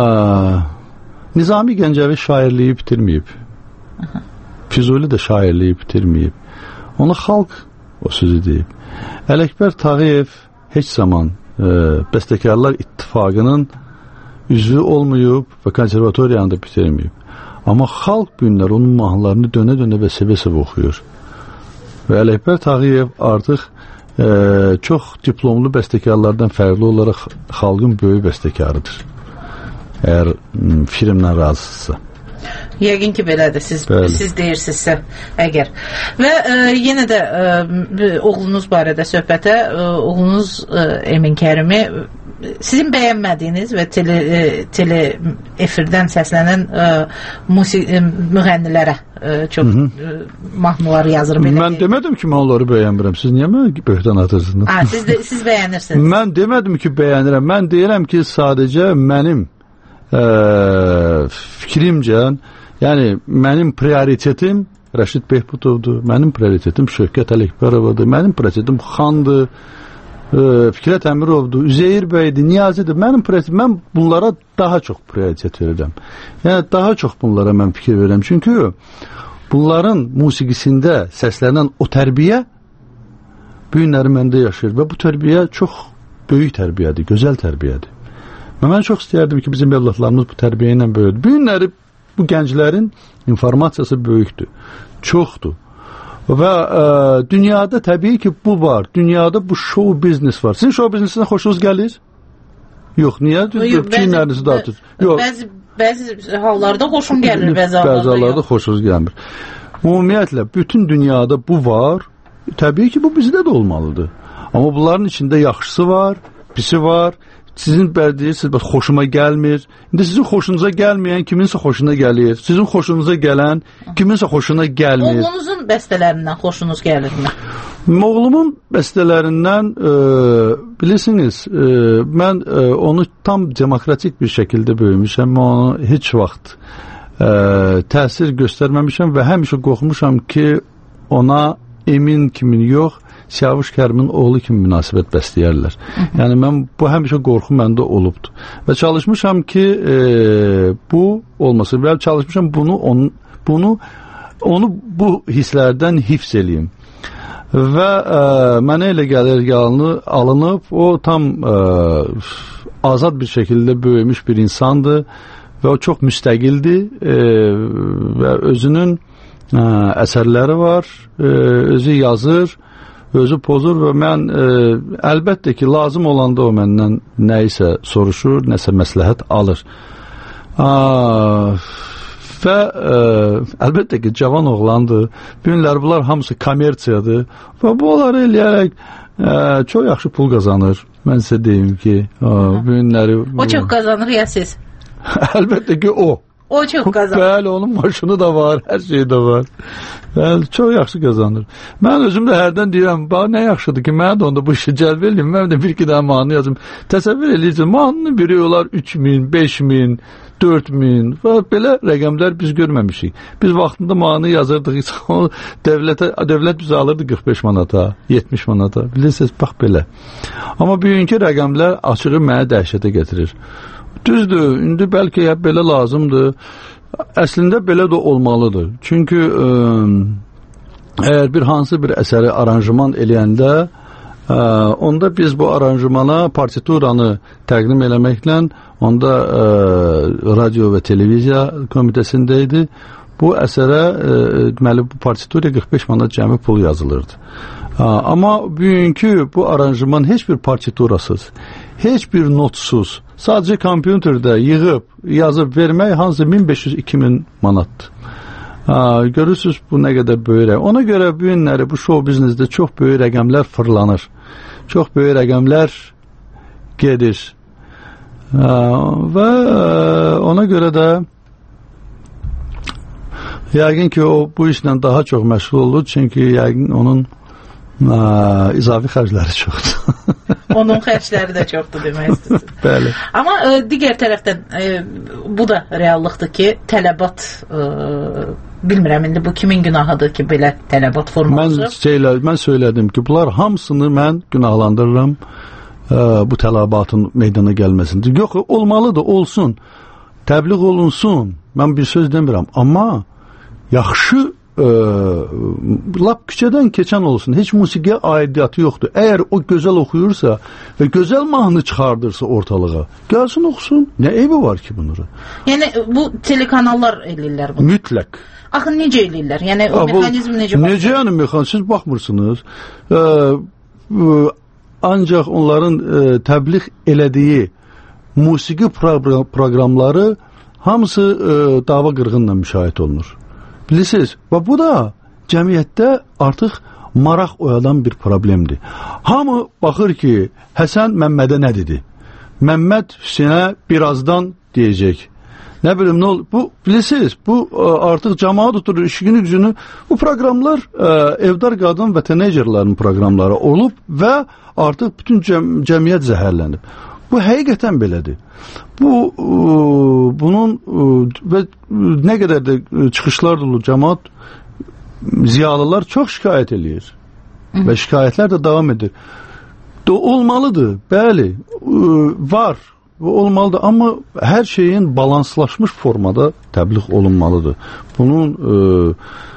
Nizami Gəncəvi şairliyi bitirməyib. Aha. Füzuli də şairliyi bitirməyib. Ona xalq o sözü deyib. Ələkbər Tağıyev heç zaman e, Bəstəkarlar İttifaqının üzvü olmayıb və konservatoriyanı da bitirməyib. Amma xalq günlər onun mahnılarını dönə-dönə və sevə-sevə oxuyur. Və Ələkbər Tağıyev artıq e, çox diplomlu bəstəkarlardan fərqli olaraq xalqın böyük bəstəkarıdır. Əgər filmlə razısınızsa. Yəqin ki, belədir. Siz, siz deyirsinizsə, əgər. Və e, yenə də e, oğlunuz barədə söhbətə, e, oğlunuz e, Emin Kərimi sizin bəyənmədiyiniz və tele, e, tele efirdən səslənən e, musik, e, müğənnilərə e, çox e, mahnılar yazır. Belə mən deyil. Demədim ki, mən onları bəyənmirəm. Siz niyə mənə böhtan atırsınız? Ha, siz, de, siz bəyənirsiniz. Mən demədim ki, bəyənirəm. Mən deyirəm ki, sadəcə mənim e, fikrimcə, yəni mənim prioritetim Rəşid Behbudovdur, mənim prioritetim Şövkət Ələkbərovadır, mənim prioritetim Xandır, e, Fikrət Əmirovdur, Üzeyir bəydir, Niyazidir. Mənim prioritetim, mən bunlara daha çox prioritet verirəm. Yəni daha çox bunlara mən fikir verirəm. Çünki bunların musiqisində səslənən o tərbiyə bu günləri məndə yaşayır və bu tərbiyə çox böyük tərbiyədir, gözəl tərbiyədir. Və mən çox istəyərdim ki, bizim evlatlarımız bu tərbiyə ilə böyüdür. Bu günləri bu gənclərin informasiyası böyükdür, çoxdur. Və ə, dünyada təbii ki bu var. Dünyada bu show biznes var. Sizin show biznesinə xoşunuz gəlir? Yox, niyə? Çiyinlərinizi dağıtır. Bəzi, bəzi hallarda xoşum gəlir, bəzi hallarda, bəzi hallarda xoşunuz gəlmir. Ümumiyyətlə, bütün dünyada bu var. Təbii ki bu bizdə də olmalıdır. Amma bunların içində yaxşısı var, pisi var. Sizin bəzirsiniz, bəs xoşuma gəlmir. İndi sizin xoşunuza gəlməyən kiminsə xoşuna gəlir. Sizin xoşunuza gələn kiminsə xoşuna gəlmir. Oğlunuzun bəstələrindən xoşunuz gəlirmi? Oğlumun bəstələrindən e, bilirsiniz, e, mən e, onu tam demokratik bir şəkildə böyümüşəm. Mən onu heç vaxt e, təsir göstərməmişəm və həmişə qorxmuşam ki, ona Emin kimin yox, Siyavuş Kərimin oğlu kimi münasibət bəsləyərlər. Yəni mən bu həmişə qorxu məndə olubdur. Və çalışmışam ki, e, bu olmasın. Və çalışmışam bunu onu bunu onu bu hisslərdən hifz eləyim. Və e, mənə elə gəlir ki, alınıb o tam e, azad bir şəkildə böyümüş bir insandır və o çox müstəqildir e, və özünün e, əsərləri var, e, özü yazır, özü pozur və mən e, əlbəttə ki, lazım olanda o məndən nə isə soruşur, nəsə məsləhət alır. Aa, və e, əlbəttə ki, cavan oğlandır. Bu günlər bunlar hamısı kommersiyadır və bu onları eləyərək e, çox yaxşı pul qazanır. Mən sizə deyim ki, o, bu günləri... O çox qazanır ya siz? Əlbəttə ki, o. O çox qazanır. Bəli, onun maşını da var, hər şey də var. Bəli, çox yaxşı qazanır. Mən özüm də hərdən deyirəm, bax, nə yaxşıdır ki, mənə də onda bu işi cəlb eləyim, mən də bir-iki dənə mahnı yazım. Təsəvvür edirsiniz, mahnının biri olar üç min, beş min, dörd min, belə rəqəmlər biz görməmişik. Biz vaxtında mahnı yazırdıq, dövlətə, dövlət bizi alırdı qırx beş manata, yetmiş manata. Bilirsiniz, bax belə. Amma bugünkü rəqəmlər açığı mənə dəhşətə gətirir. Düzdür, indi bəlkə ya belə lazımdır. Əslində belə də olmalıdır. Çünki ə, əgər bir hansı bir əsəri aranjman eləyəndə ə, onda biz bu aranjmana partituranı təqdim eləməklə onda ə, radio və televiziya komitəsində idi. Bu əsərə deməli bu partituraya qırx beş manat cəmi pul yazılırdı. Ə, amma bugünkü bu aranjman heç bir partiturasız, heç bir notsuz, sadəcə kompüterdə yığıb, yazıb vermək hansı min beş yüz iki min manatdır. Aa, görürsünüz bu nə qədər böyük rəqəm. Ona görə bu günləri bu show biznesdə çox böyük rəqəmlər fırlanır. Çox böyük rəqəmlər gedir. Aa, və ona görə də yəqin ki, o bu işlə daha çox məşğul olur. Çünki yəqin onun aa, izafi xərcləri çoxdur. Onun xərcləri də çoxdur demək istəyirsiniz. Bəli. Amma e, digər tərəfdən e, bu da reallıqdır ki, tələbat e, bilmirəm indi bu kimin günahıdır ki, belə tələbat forması. Mən, şeylə, mən söylədim ki, bunlar hamısını mən günahlandırıram e, bu tələbatın meydana gəlməsində. Yox, olmalıdır, olsun. Təbliğ olunsun. Mən bir söz demirəm. Amma yaxşı Ə, lap küçədən keçən olsun, heç musiqiyə aidiyyatı yoxdur. Əgər o gözəl oxuyursa və gözəl mahnı çıxardırsa ortalığa, gəlsin oxusun. Nə eybi var ki bunları? Yəni bu telekanallar eləyirlər bunu. Mütləq. Axı necə eləyirlər? Yəni o mexanizm necə baxır? Necə yəni mexanizm? Siz baxmırsınız. Ə, ə, ancaq onların ə, təbliğ elədiyi musiqi proqramları hamısı ə, dava qırğınla müşahidə olunur. Bilirsiniz, və bu da cəmiyyətdə artıq maraq oyadan bir problemdir. Hamı baxır ki, Həsən Məmmədə nə dedi? Məmməd Hüseynə birazdan deyəcək. Nə bilim, nə olur? Bu, bilirsiniz, bu artıq cəmaat oturur, işini gücünü. Bu proqramlar evdar qadın və teenagerlərin proqramları olub və artıq bütün cəm cəmiyyət zəhərlənib. Bu həqiqətən belədir. Bu bunun və nə qədər də çıxışlar dolu cəmaat ziyalılar çox şikayət eləyir. Hı. Və şikayətlər də davam edir. De, olmalıdır, bəli, var və olmalıdır, amma hər şeyin balanslaşmış formada təbliğ olunmalıdır. Bunun e,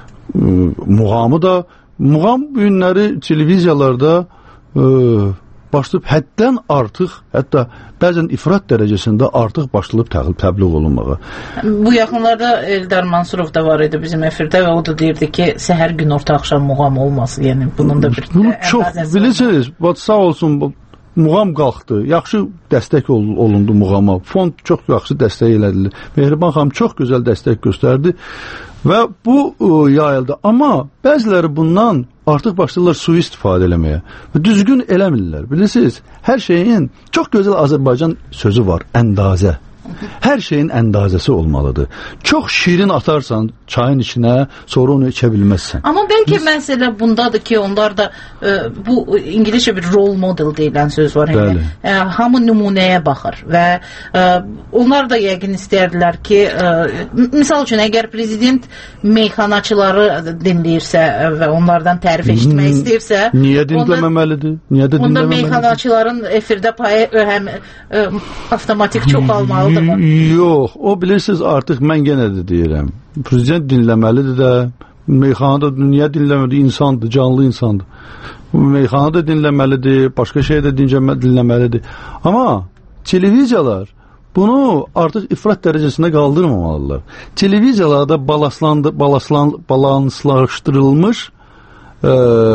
e, muğamı da muğam günləri televiziyalarda e, başlayıb həddən artıq, hətta bəzən ifrat dərəcəsində artıq başlayıb təbliğ olunmağa. Bu yaxınlarda Eldar Mansurov da var idi bizim efirdə və o da deyirdi ki, səhər gün orta axşam muğam olması, yəni bunun da bir Bunu çox bilirsiniz, sağ olsun muğam qalxdı, yaxşı dəstək ol, olundu muğama, fond çox yaxşı dəstək elədi, Mehriban xanım çox gözəl dəstək göstərdi və bu ə, yayıldı, amma bəziləri bundan artıq başlayırlar sui-istifadə eləməyə və düzgün eləmirlər, bilirsiniz, hər şeyin çox gözəl Azərbaycan sözü var, əndazə. Hər şeyin əndazəsi olmalıdır. Çox şirin atarsan çayın içinə, sonra onu içə bilməzsən. Amma bəlkə Biz... məsələ bundadır ki, onlar da e, bu İngilizcə bir role model deyilən söz var. Yəni, e, hamı nümunəyə baxır və e, onlar da yəqin istərdilər ki, e, misal üçün, əgər prezident meyxanaçıları dinləyirsə və onlardan tərif eşitmək istəyirsə, niyə dinləməməlidir? Niyə də dinləməməlidir? Onda meyxanaçıların efirdə payı həm e, avtomatik çox almalıdır. Yox, o bilirsiniz artıq mən yenə də deyirəm. Prezident dinləməlidir də, meyxanada dünya dinləməlidir, insandır, canlı insandır. Meyxanada dinləməlidir, başqa şey də dinləməlidir. Amma televiziyalar bunu artıq ifrat dərəcəsində qaldırmamalılar. Televiziyalarda balaslandı, balaslan, balanslaşdırılmış e,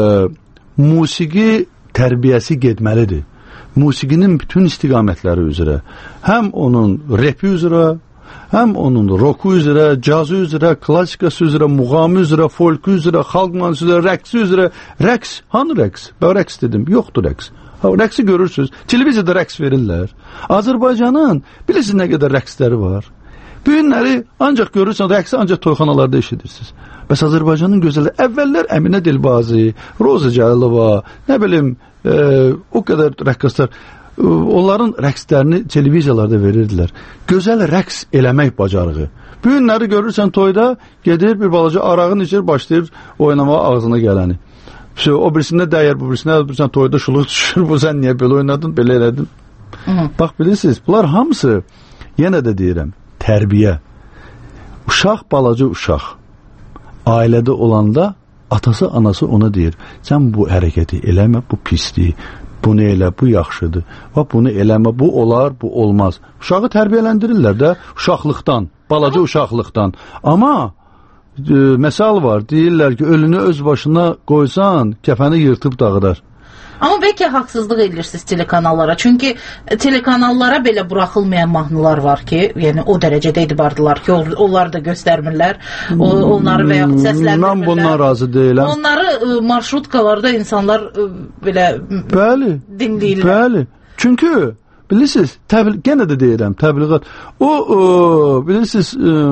musiqi tərbiyəsi getməlidir. Musiqinin bütün istiqamətləri üzrə, həm onun repi üzrə, həm onun roku üzrə, cazı üzrə, klassikası üzrə, muğamı üzrə, folku üzrə, xalq mahnısı üzrə, rəqsi üzrə. Rəqs, hanı rəqs? Ben rəqs dedim, yoxdur rəqs. Ha, rəqsi görürsünüz, televiziyada rəqs verirlər. Azərbaycanın bilirsiniz nə qədər rəqsləri var. Bu günləri ancaq görürsən, rəqsi ancaq toyxanalarda eşidirsiniz. Bəs Azərbaycanın gözəlləri, əvvəllər Əminə Dilbazi, Roza Cəlilova, nə bilim, e, o qədər rəqqaslar, e, onların rəqslərini televiziyalarda verirdilər. Gözəl rəqs eləmək bacarığı. Bu günləri görürsən toyda, gedir bir balaca arağın içir, başlayır oynamağa ağzına gələni. O birisində dəyər, bu birisində, bu birisində toyda şuluq düşür, bu sən niyə belə oynadın, belə elədin. Hı. Bax, bilirsiniz, bunlar hamısı, yenə də deyirəm, tərbiyə. Uşaq, balaca uşaq. Ailədə olanda atası, anası ona deyir, sən bu hərəkəti eləmə, bu pisdir, bunu elə, bu yaxşıdır, və bunu eləmə, bu olar, bu olmaz. Uşağı tərbiyələndirirlər də uşaqlıqdan, balaca uşaqlıqdan. Amma e, məsal var, deyirlər ki, ölünü öz başına qoysan, kəfəni yırtıb dağıdar. Amma bəlkə haqsızlıq edirsiniz telekanallara. Çünki telekanallara belə buraxılmayan mahnılar var ki, yəni o dərəcədə etibardılar ki, onlar da göstərmirlər. O, onları və yaxud səsləndirmirlər. Mən bundan razı deyiləm. Onları marşrutkalarda insanlar belə bəli, dinləyirlər. Bəli. Çünki bilirsiniz, təbliğ, genə də deyirəm, təbliğat. O, o bilirsiniz,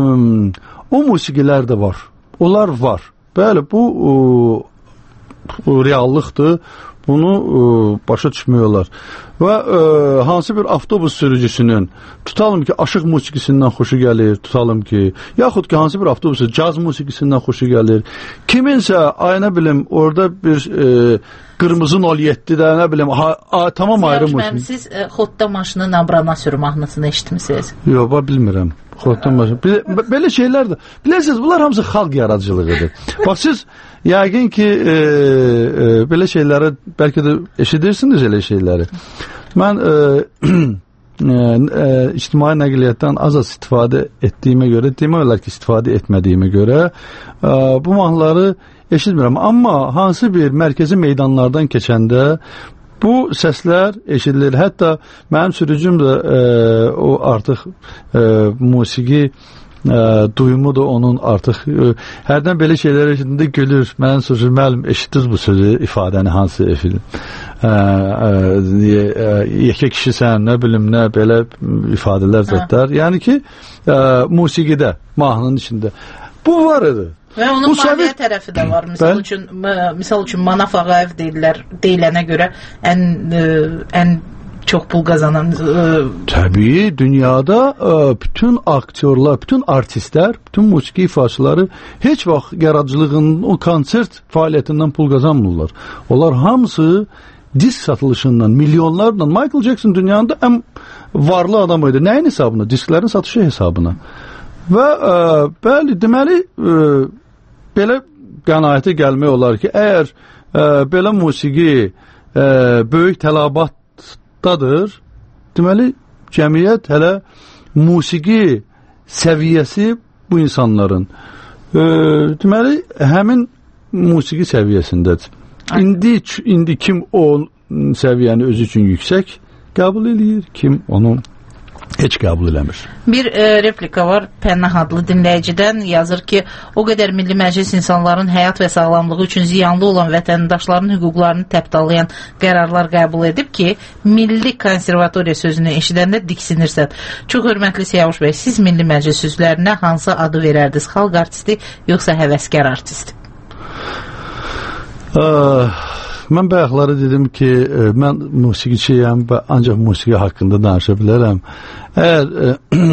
o musiqilər də var. Onlar var. Bəli, bu o, o reallıqdır. Bunu e, başa düşmüyorlar. Və e, hansı bir avtobus sürücüsünün tutalım ki aşıq musiqisindən xoşu gəlir, tutalım ki, yaxud ki hansı bir avtobusu caz musiqisindən xoşu gəlir. Kiminsə ay nə bilim orada bir e, qırmızı nol yeddidə nə bilim ha, a, tamam ayrı musiqi. Siz e, Xodda maşını Nabrana sür mahnısını eşitmisiniz? Yox, bax bilmirəm. Xodda maşını. Belə, belə şeylər də. Bilirsiniz, bunlar hamısı xalq yaradıcılığıdır. Bax siz yəqin ki e, e, belə şeyləri bəlkə də eşidirsiniz elə şeyləri. Mən e, e, e, ictimai nəqliyyatdan az-az istifadə etdiyimə görə, demək olar ki, istifadə etmədiyimə görə e, bu mahnıları eşitmirəm. Amma hansı bir mərkəzi meydanlardan keçəndə bu səslər eşidilir. Hətta mənim sürücüm də e, o artıq e, musiqi e, duyumu da onun artıq e, hərdən belə şeylər eşidində gülür. Mənim sözüm, müəllim, eşitdiniz bu sözü, ifadəni hansı efil? E, e, e, yekə kişisən, nə bilim, nə belə ifadələr zətlər. Yəni ki, e, musiqidə, mahnının içində. Bu var idi. Və onun bu maliyyə səvət... tərəfi də var. Misal üçün, misal üçün Manaf Ağayev deyirlər, deyilənə görə ən, ən çox pul qazanan. Təbii, dünyada bütün aktyorlar, bütün artistlər, bütün musiqi ifaçıları heç vaxt yaradıcılığının o konsert fəaliyyətindən pul qazanmırlar. Onlar hamısı disk satılışından, milyonlarla. Michael Jackson dünyanın ən varlı adamı idi. Nəyin hesabına? Disklərin satışı hesabına. Və ə, bəli, deməli ə, belə qənaətə gəlmək olar ki, əgər ə, belə musiqi ə, e, böyük tələbatdadır. Deməli, cəmiyyət hələ musiqi səviyyəsi bu insanların e, deməli, həmin musiqi səviyyəsindədir. İndi, indi kim o səviyyəni özü üçün yüksək qəbul edir, kim onu heç qəbul eləmir. Bir e, replika var Pənnah adlı dinləyicidən, yazır ki, o qədər Milli Məclis insanların həyat və sağlamlığı üçün ziyanlı olan vətəndaşların hüquqlarını təpdalayan qərarlar qəbul edib ki, Milli Konservatoriya sözünü eşidəndə diksinirsən. Çox hörmətli Siyavuş bəy, siz Milli Məclis üzvlərinə hansı adı verərdiniz? Xalq artisti yoxsa həvəskar artist? Aa, mən bayaqları dedim ki, e, mən musiqiçiyəm və ancaq musiqi haqqında danışa bilərəm. Əgər e,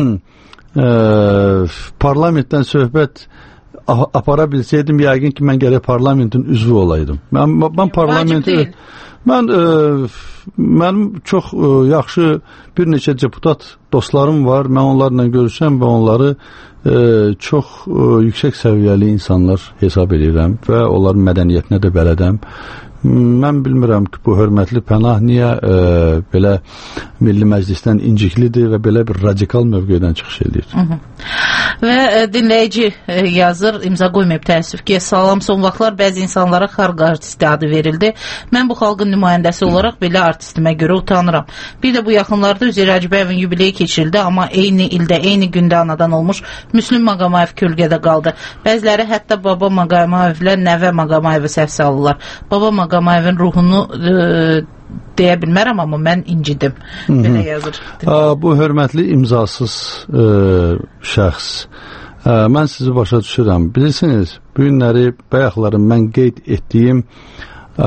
e, parlamentdən söhbət apara bilsəydim, yəqin ki, mən gərək parlamentin üzvü olaydım. Mən, mən parlamentin... Mən, e, mənim çox e, yaxşı bir neçə deputat dostlarım var. Mən onlarla görüşəm və onları e, çox e, yüksək səviyyəli insanlar hesab edirəm və onların mədəniyyətinə də bələdəm. Mən bilmirəm ki, bu hörmətli Pənah niyə e, belə Milli Məclisdən inciklidir və belə bir radikal mövqedən çıxış edir. Hı -hı. Və e, dinləyici e, yazır, imza qoymayıb təəssüf ki, salam, son vaxtlar bəzi insanlara xalq artisti adı verildi. Mən bu xalqın nümayəndəsi olaraq belə artistimə görə utanıram. Bir də bu yaxınlarda Üzeyir Hacıbəyevin yubileyi keçirildi, amma eyni ildə, eyni gündə anadan olmuş Müslüm Maqamayev kölgədə qaldı. Bəziləri hətta Baba Maqamayevlə Nəvə Maqamayevi səhv salırlar. Baba Maqamayevin ruhunu e, deyə bilmərəm, amma mən incidim. Hı -hı. Belə yazır. A, bu hörmətli imzasız e, şəxs. E, mən sizi başa düşürəm. Bilirsiniz, bu günləri bayaqları mən qeyd etdiyim e,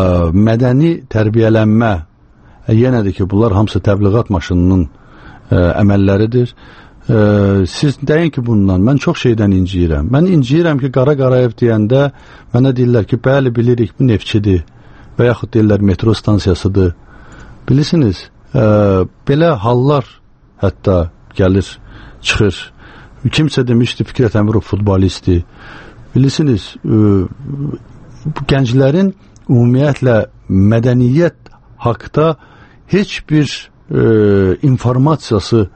mədəni tərbiyələnmə, e, yenə də ki, bunlar hamısı təbliğat maşınının e, əməlləridir. E, siz deyin ki, bundan mən çox şeydən inciyirəm. Mən inciyirəm ki, Qara Qarayev deyəndə mənə deyirlər ki, bəli, bilirik, bu neftçidir və yaxud deyirlər metro stansiyasıdır. Bilirsiniz, e, belə hallar hətta gəlir, çıxır. Kimsə demişdi, Fikrət Əmirov futbolistdir. Bilirsiniz, e, bu gənclərin ümumiyyətlə mədəniyyət haqda heç bir e, informasiyası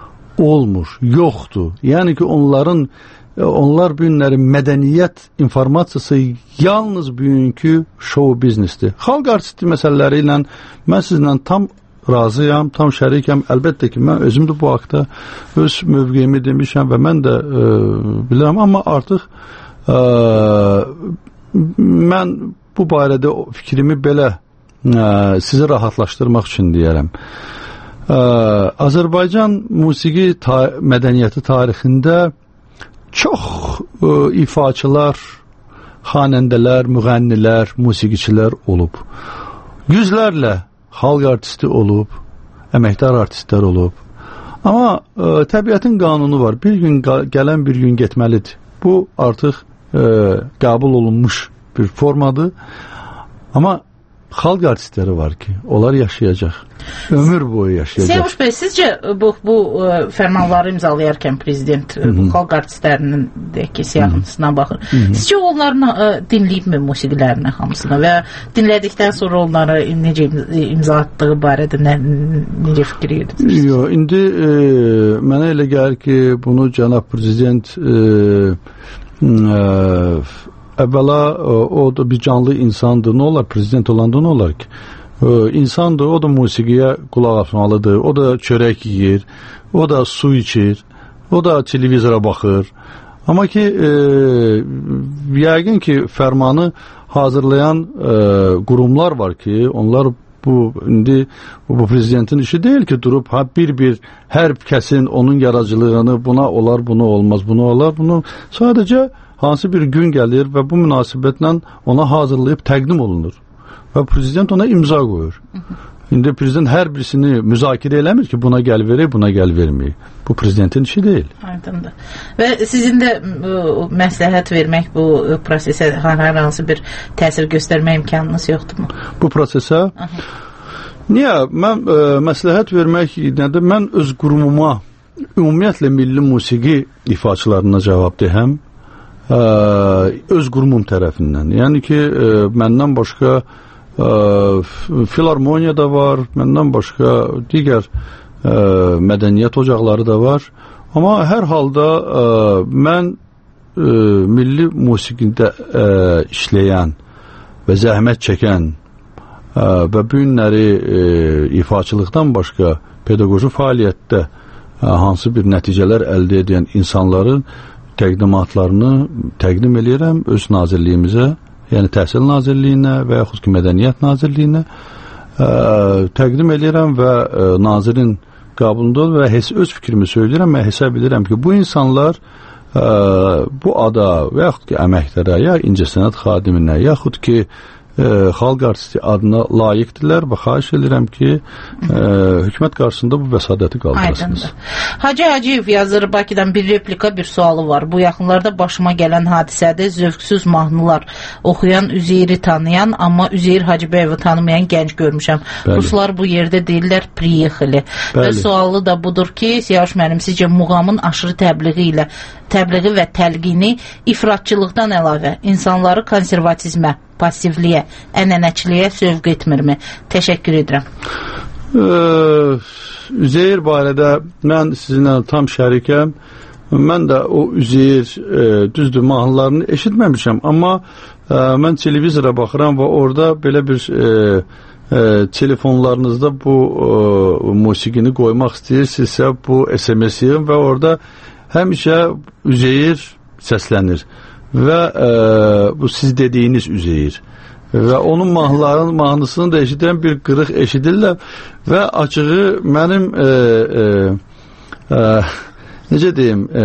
olmur, yoxdur. Yəni ki, onların onlar bu günlərin mədəniyyət informasiyası yalnız bugünkü show biznesdir. Xalq artisti məsələləri ilə mən sizlə tam razıyam, tam şərikəm. Əlbəttə ki, mən özüm də bu haqda öz mövqeyimi demişəm və mən də e, bilirəm, amma artıq e, mən bu barədə fikrimi belə e, sizi rahatlaşdırmaq üçün deyərəm. E, Azərbaycan musiqi ta mədəniyyəti tarixində çox e, ifaçılar, xanəndələr, müğənnilər, musiqiçilər olub. Yüzlərlə xalq artisti olub, əməkdar artistlər olub. Amma e, təbiətin qanunu var. Bir gün gələn bir gün getməlidir. Bu artıq e, qəbul olunmuş bir formadır. Amma xalq artistləri var ki, onlar yaşayacaq. Ömür boyu yaşayacaq. Siyavuş bəy, sizcə bu, bu fərmanları imzalayarkən prezident Hı -hı. bu xalq artistlərinin ki, siyahısına baxır. Hı -hı. Sizcə onların dinləyibmi musiqilərini hamısını və dinlədikdən sonra onları necə imza atdığı barədə nə, necə fikir yürüdürsünüz? Yox, indi e, mənə elə gəlir ki, bunu cənab prezident e, e, əvvəla o da bir canlı insandır. Nə olar? Prezident olanda nə olar ki? İnsandır, o da musiqiyə qulaq asmalıdır. O da çörək yeyir, o da su içir, o da televizora baxır. Amma ki, e, yəqin ki, fərmanı hazırlayan e, qurumlar var ki, onlar bu indi bu prezidentin işi deyil ki, durub ha bir-bir hər kəsin onun yaradıcılığını buna olar, buna olmaz, buna olar, bunu sadəcə hansı bir gün gəlir və bu münasibətlə ona hazırlayıb təqdim olunur. Və prezident ona imza qoyur. Hı -hı. İndi prezident hər birisini müzakirə eləmir ki, buna gəl verək, buna gəl verməyək. Bu prezidentin işi deyil. Aydındır. Və sizin də bu, məsləhət vermək bu prosesə hər hansı bir təsir göstərmə imkanınız yoxdurmu? Bu prosesə? Aha. Niyə? Mən ə, məsləhət vermək nədir? Mən öz qurumuma, ümumiyyətlə milli musiqi ifaçılarına cavab deyəm. Ə, öz qurumum tərəfindən. Yəni ki, ə, məndən başqa filarmoniya da var, məndən başqa digər ə, mədəniyyət ocaqları da var. Amma hər halda ə, mən ə, milli musiqində ə, işləyən və zəhmət çəkən ə, və bu günləri ə, ifaçılıqdan başqa pedaqoji fəaliyyətdə ə, hansı bir nəticələr əldə edən insanların təqdimatlarını təqdim edirəm öz nazirliyimizə, yəni Təhsil Nazirliyinə və yaxud ki Mədəniyyət Nazirliyinə ə, təqdim edirəm və ə, nazirin qabulunda və hes öz fikrimi söyləyirəm və hesab edirəm ki, bu insanlar ə, bu ada və yaxud ki əməkdara, ya incəsənət xadiminə, yaxud ki ə, xalq artisti adına layiqdirlər və xahiş edirəm ki, ə, hökumət qarşısında bu vəsadəti qaldırasınız. Hacı Hacıyev yazır, Bakıdan bir replika, bir sualı var. Bu yaxınlarda başıma gələn hadisədə zövqsüz mahnılar oxuyan, Üzeyri tanıyan, amma Üzeyir Hacıbəyevi tanımayan gənc görmüşəm. Bəli. Ruslar bu yerdə deyirlər priyexili. Və sualı da budur ki, Siyavuş müəllim, sizcə muğamın aşırı təbliği ilə təbliği və təlqini ifratçılıqdan əlavə insanları konservatizmə, passivliyə, ənənəçiliyə sövq etmirmi? Təşəkkür edirəm. Üzeyir barədə mən sizinlə tam şərikəm. Mən də o Üzeyir e, düzdür mahnılarını eşitməmişəm, amma e, mən televizora baxıram və orada belə bir e, e, telefonlarınızda bu e, musiqini qoymaq istəyirsinizsə bu S M S yığın və orada həmişə Üzeyir səslənir və e, bu siz dediyiniz Üzeyir və onun mahnıların mahnısını da eşidən bir qırıq eşidirlər və açığı mənim e, e, e, necə deyim e,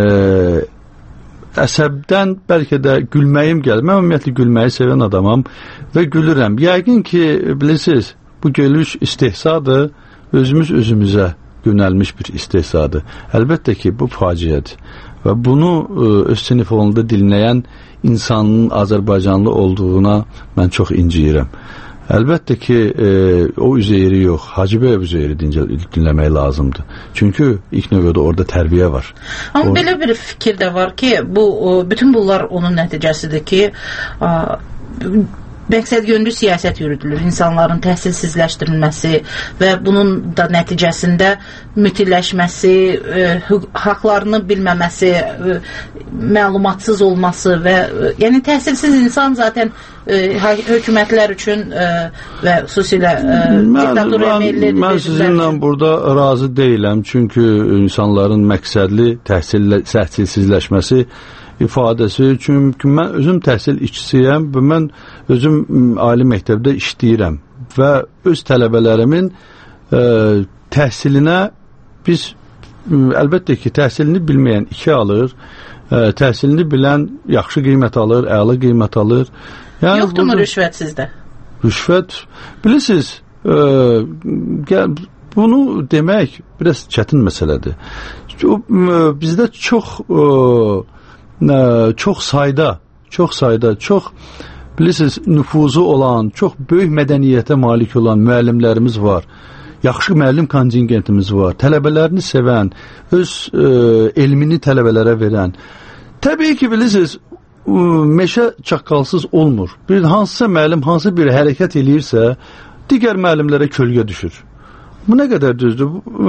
əsəbdən bəlkə də gülməyim gəlir. Mən ümumiyyətlə gülməyi sevən adamam və gülürəm. Yəqin ki bilirsiniz bu gülüş istehzadır, özümüz özümüzə yönəlmiş bir istehzadır. Əlbəttə ki bu faciədir və bunu e, öz sinifində dinləyən insanın Azərbaycanlı olduğuna mən çox inciyirəm. Əlbəttə ki e, o Üzeyri yox, Hacıbəyev Üzeyri dinləmək lazımdır. Çünki ilk növbədə orada tərbiyə var. Amma o... belə bir fikir də var ki, bu bütün bunlar onun nəticəsidir ki, a, məqsəd yönlü siyasət yürüdülür. İnsanların təhsilsizləşdirilməsi və bunun da nəticəsində mütilləşməsi, e, haqlarını bilməməsi, e, məlumatsız olması və e, yəni təhsilsiz insan zaten e, hökumətlər üçün e, və xüsusilə e, diktatura meyilli. Mən sizinlə burada razı deyiləm. Çünki insanların məqsədli təhsil, təhsilsizləşməsi ifadəsi, çünki mən özüm təhsil işçisiyəm və mən özüm ali məktəbdə işləyirəm və öz tələbələrimin ə, təhsilinə biz ə, əlbəttə ki təhsilini bilməyən iki alır, ə, təhsilini bilən yaxşı qiymət alır, əla qiymət alır. Yəni, yoxdurmu rüşvət sizdə? Rüşvət, bilirsiniz, ə, gəl, bunu demək biraz çətin məsələdir. O, ə, bizdə çox ə, çox sayda, çox sayda, çox bilirsiniz, nüfuzu olan, çox böyük mədəniyyətə malik olan müəllimlərimiz var. Yaxşı müəllim kontingentimiz var. Tələbələrini sevən, öz e, elmini tələbələrə verən. Təbii ki, bilirsiniz, meşə çaqqalsız olmur. Bir hansısa müəllim, hansı bir hərəkət eləyirsə, digər müəllimlərə kölgə düşür. Bu nə qədər düzdür?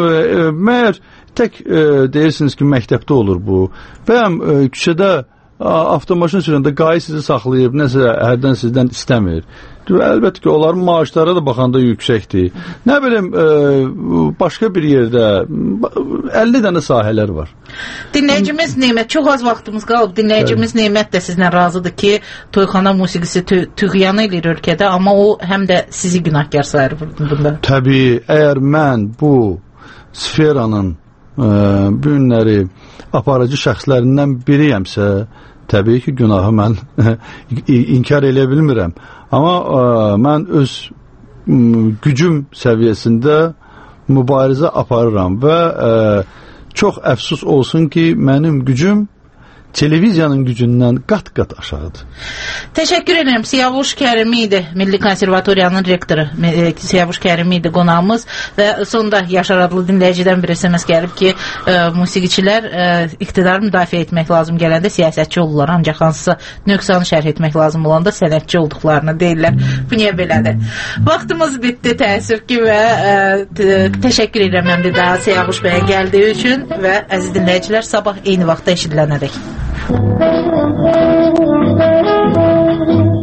Məyər tək e, deyirsiniz ki, məktəbdə olur bu. Bəyəm e, küçədə avtomaşın sürəndə qayi sizi saxlayıb, nəsə hərdən sizdən istəmir. Əlbəttə ki, onların maaşları da baxanda yüksəkdir. Nə bilim, e, başqa bir yerdə əlli dənə sahələr var. Dinləyicimiz Nemət, çox az vaxtımız qalıb. Dinləyicimiz evet. Nemət də sizlə razıdır ki, toyxana musiqisi tü tüğyan edir ölkədə, amma o həm də sizi günahkar sayır bunda. Təbii, əgər mən bu sferanın e, bu günləri aparıcı şəxslərindən biriyəmsə, təbii ki, günahı mən inkar eləyə bilmirəm. Amma ə, mən öz m, gücüm səviyyəsində mübarizə aparıram və ə, çox əfsus olsun ki, mənim gücüm televiziyanın gücündən qat-qat aşağıdır. Təşəkkür edirəm. Siyavuş Kərimi idi, Milli Konservatoriyanın rektoru. Siyavuş Kərimi idi qonağımız və sonda Yaşar adlı dinləyicidən bir S M S gəlib ki, ə, musiqiçilər ə, iqtidarı müdafiə etmək lazım gələndə siyasətçi olurlar, ancaq hansısa nöqsanı şərh etmək lazım olanda sənətçi olduqlarını deyirlər. Bu niyə belədir? Vaxtımız bitdi təəssüf ki və ə, təşəkkür edirəm mən bir daha Siyavuş bəyə gəldiyi üçün və əziz dinləyicilər, sabah eyni vaxtda eşidilənədək. Thank you.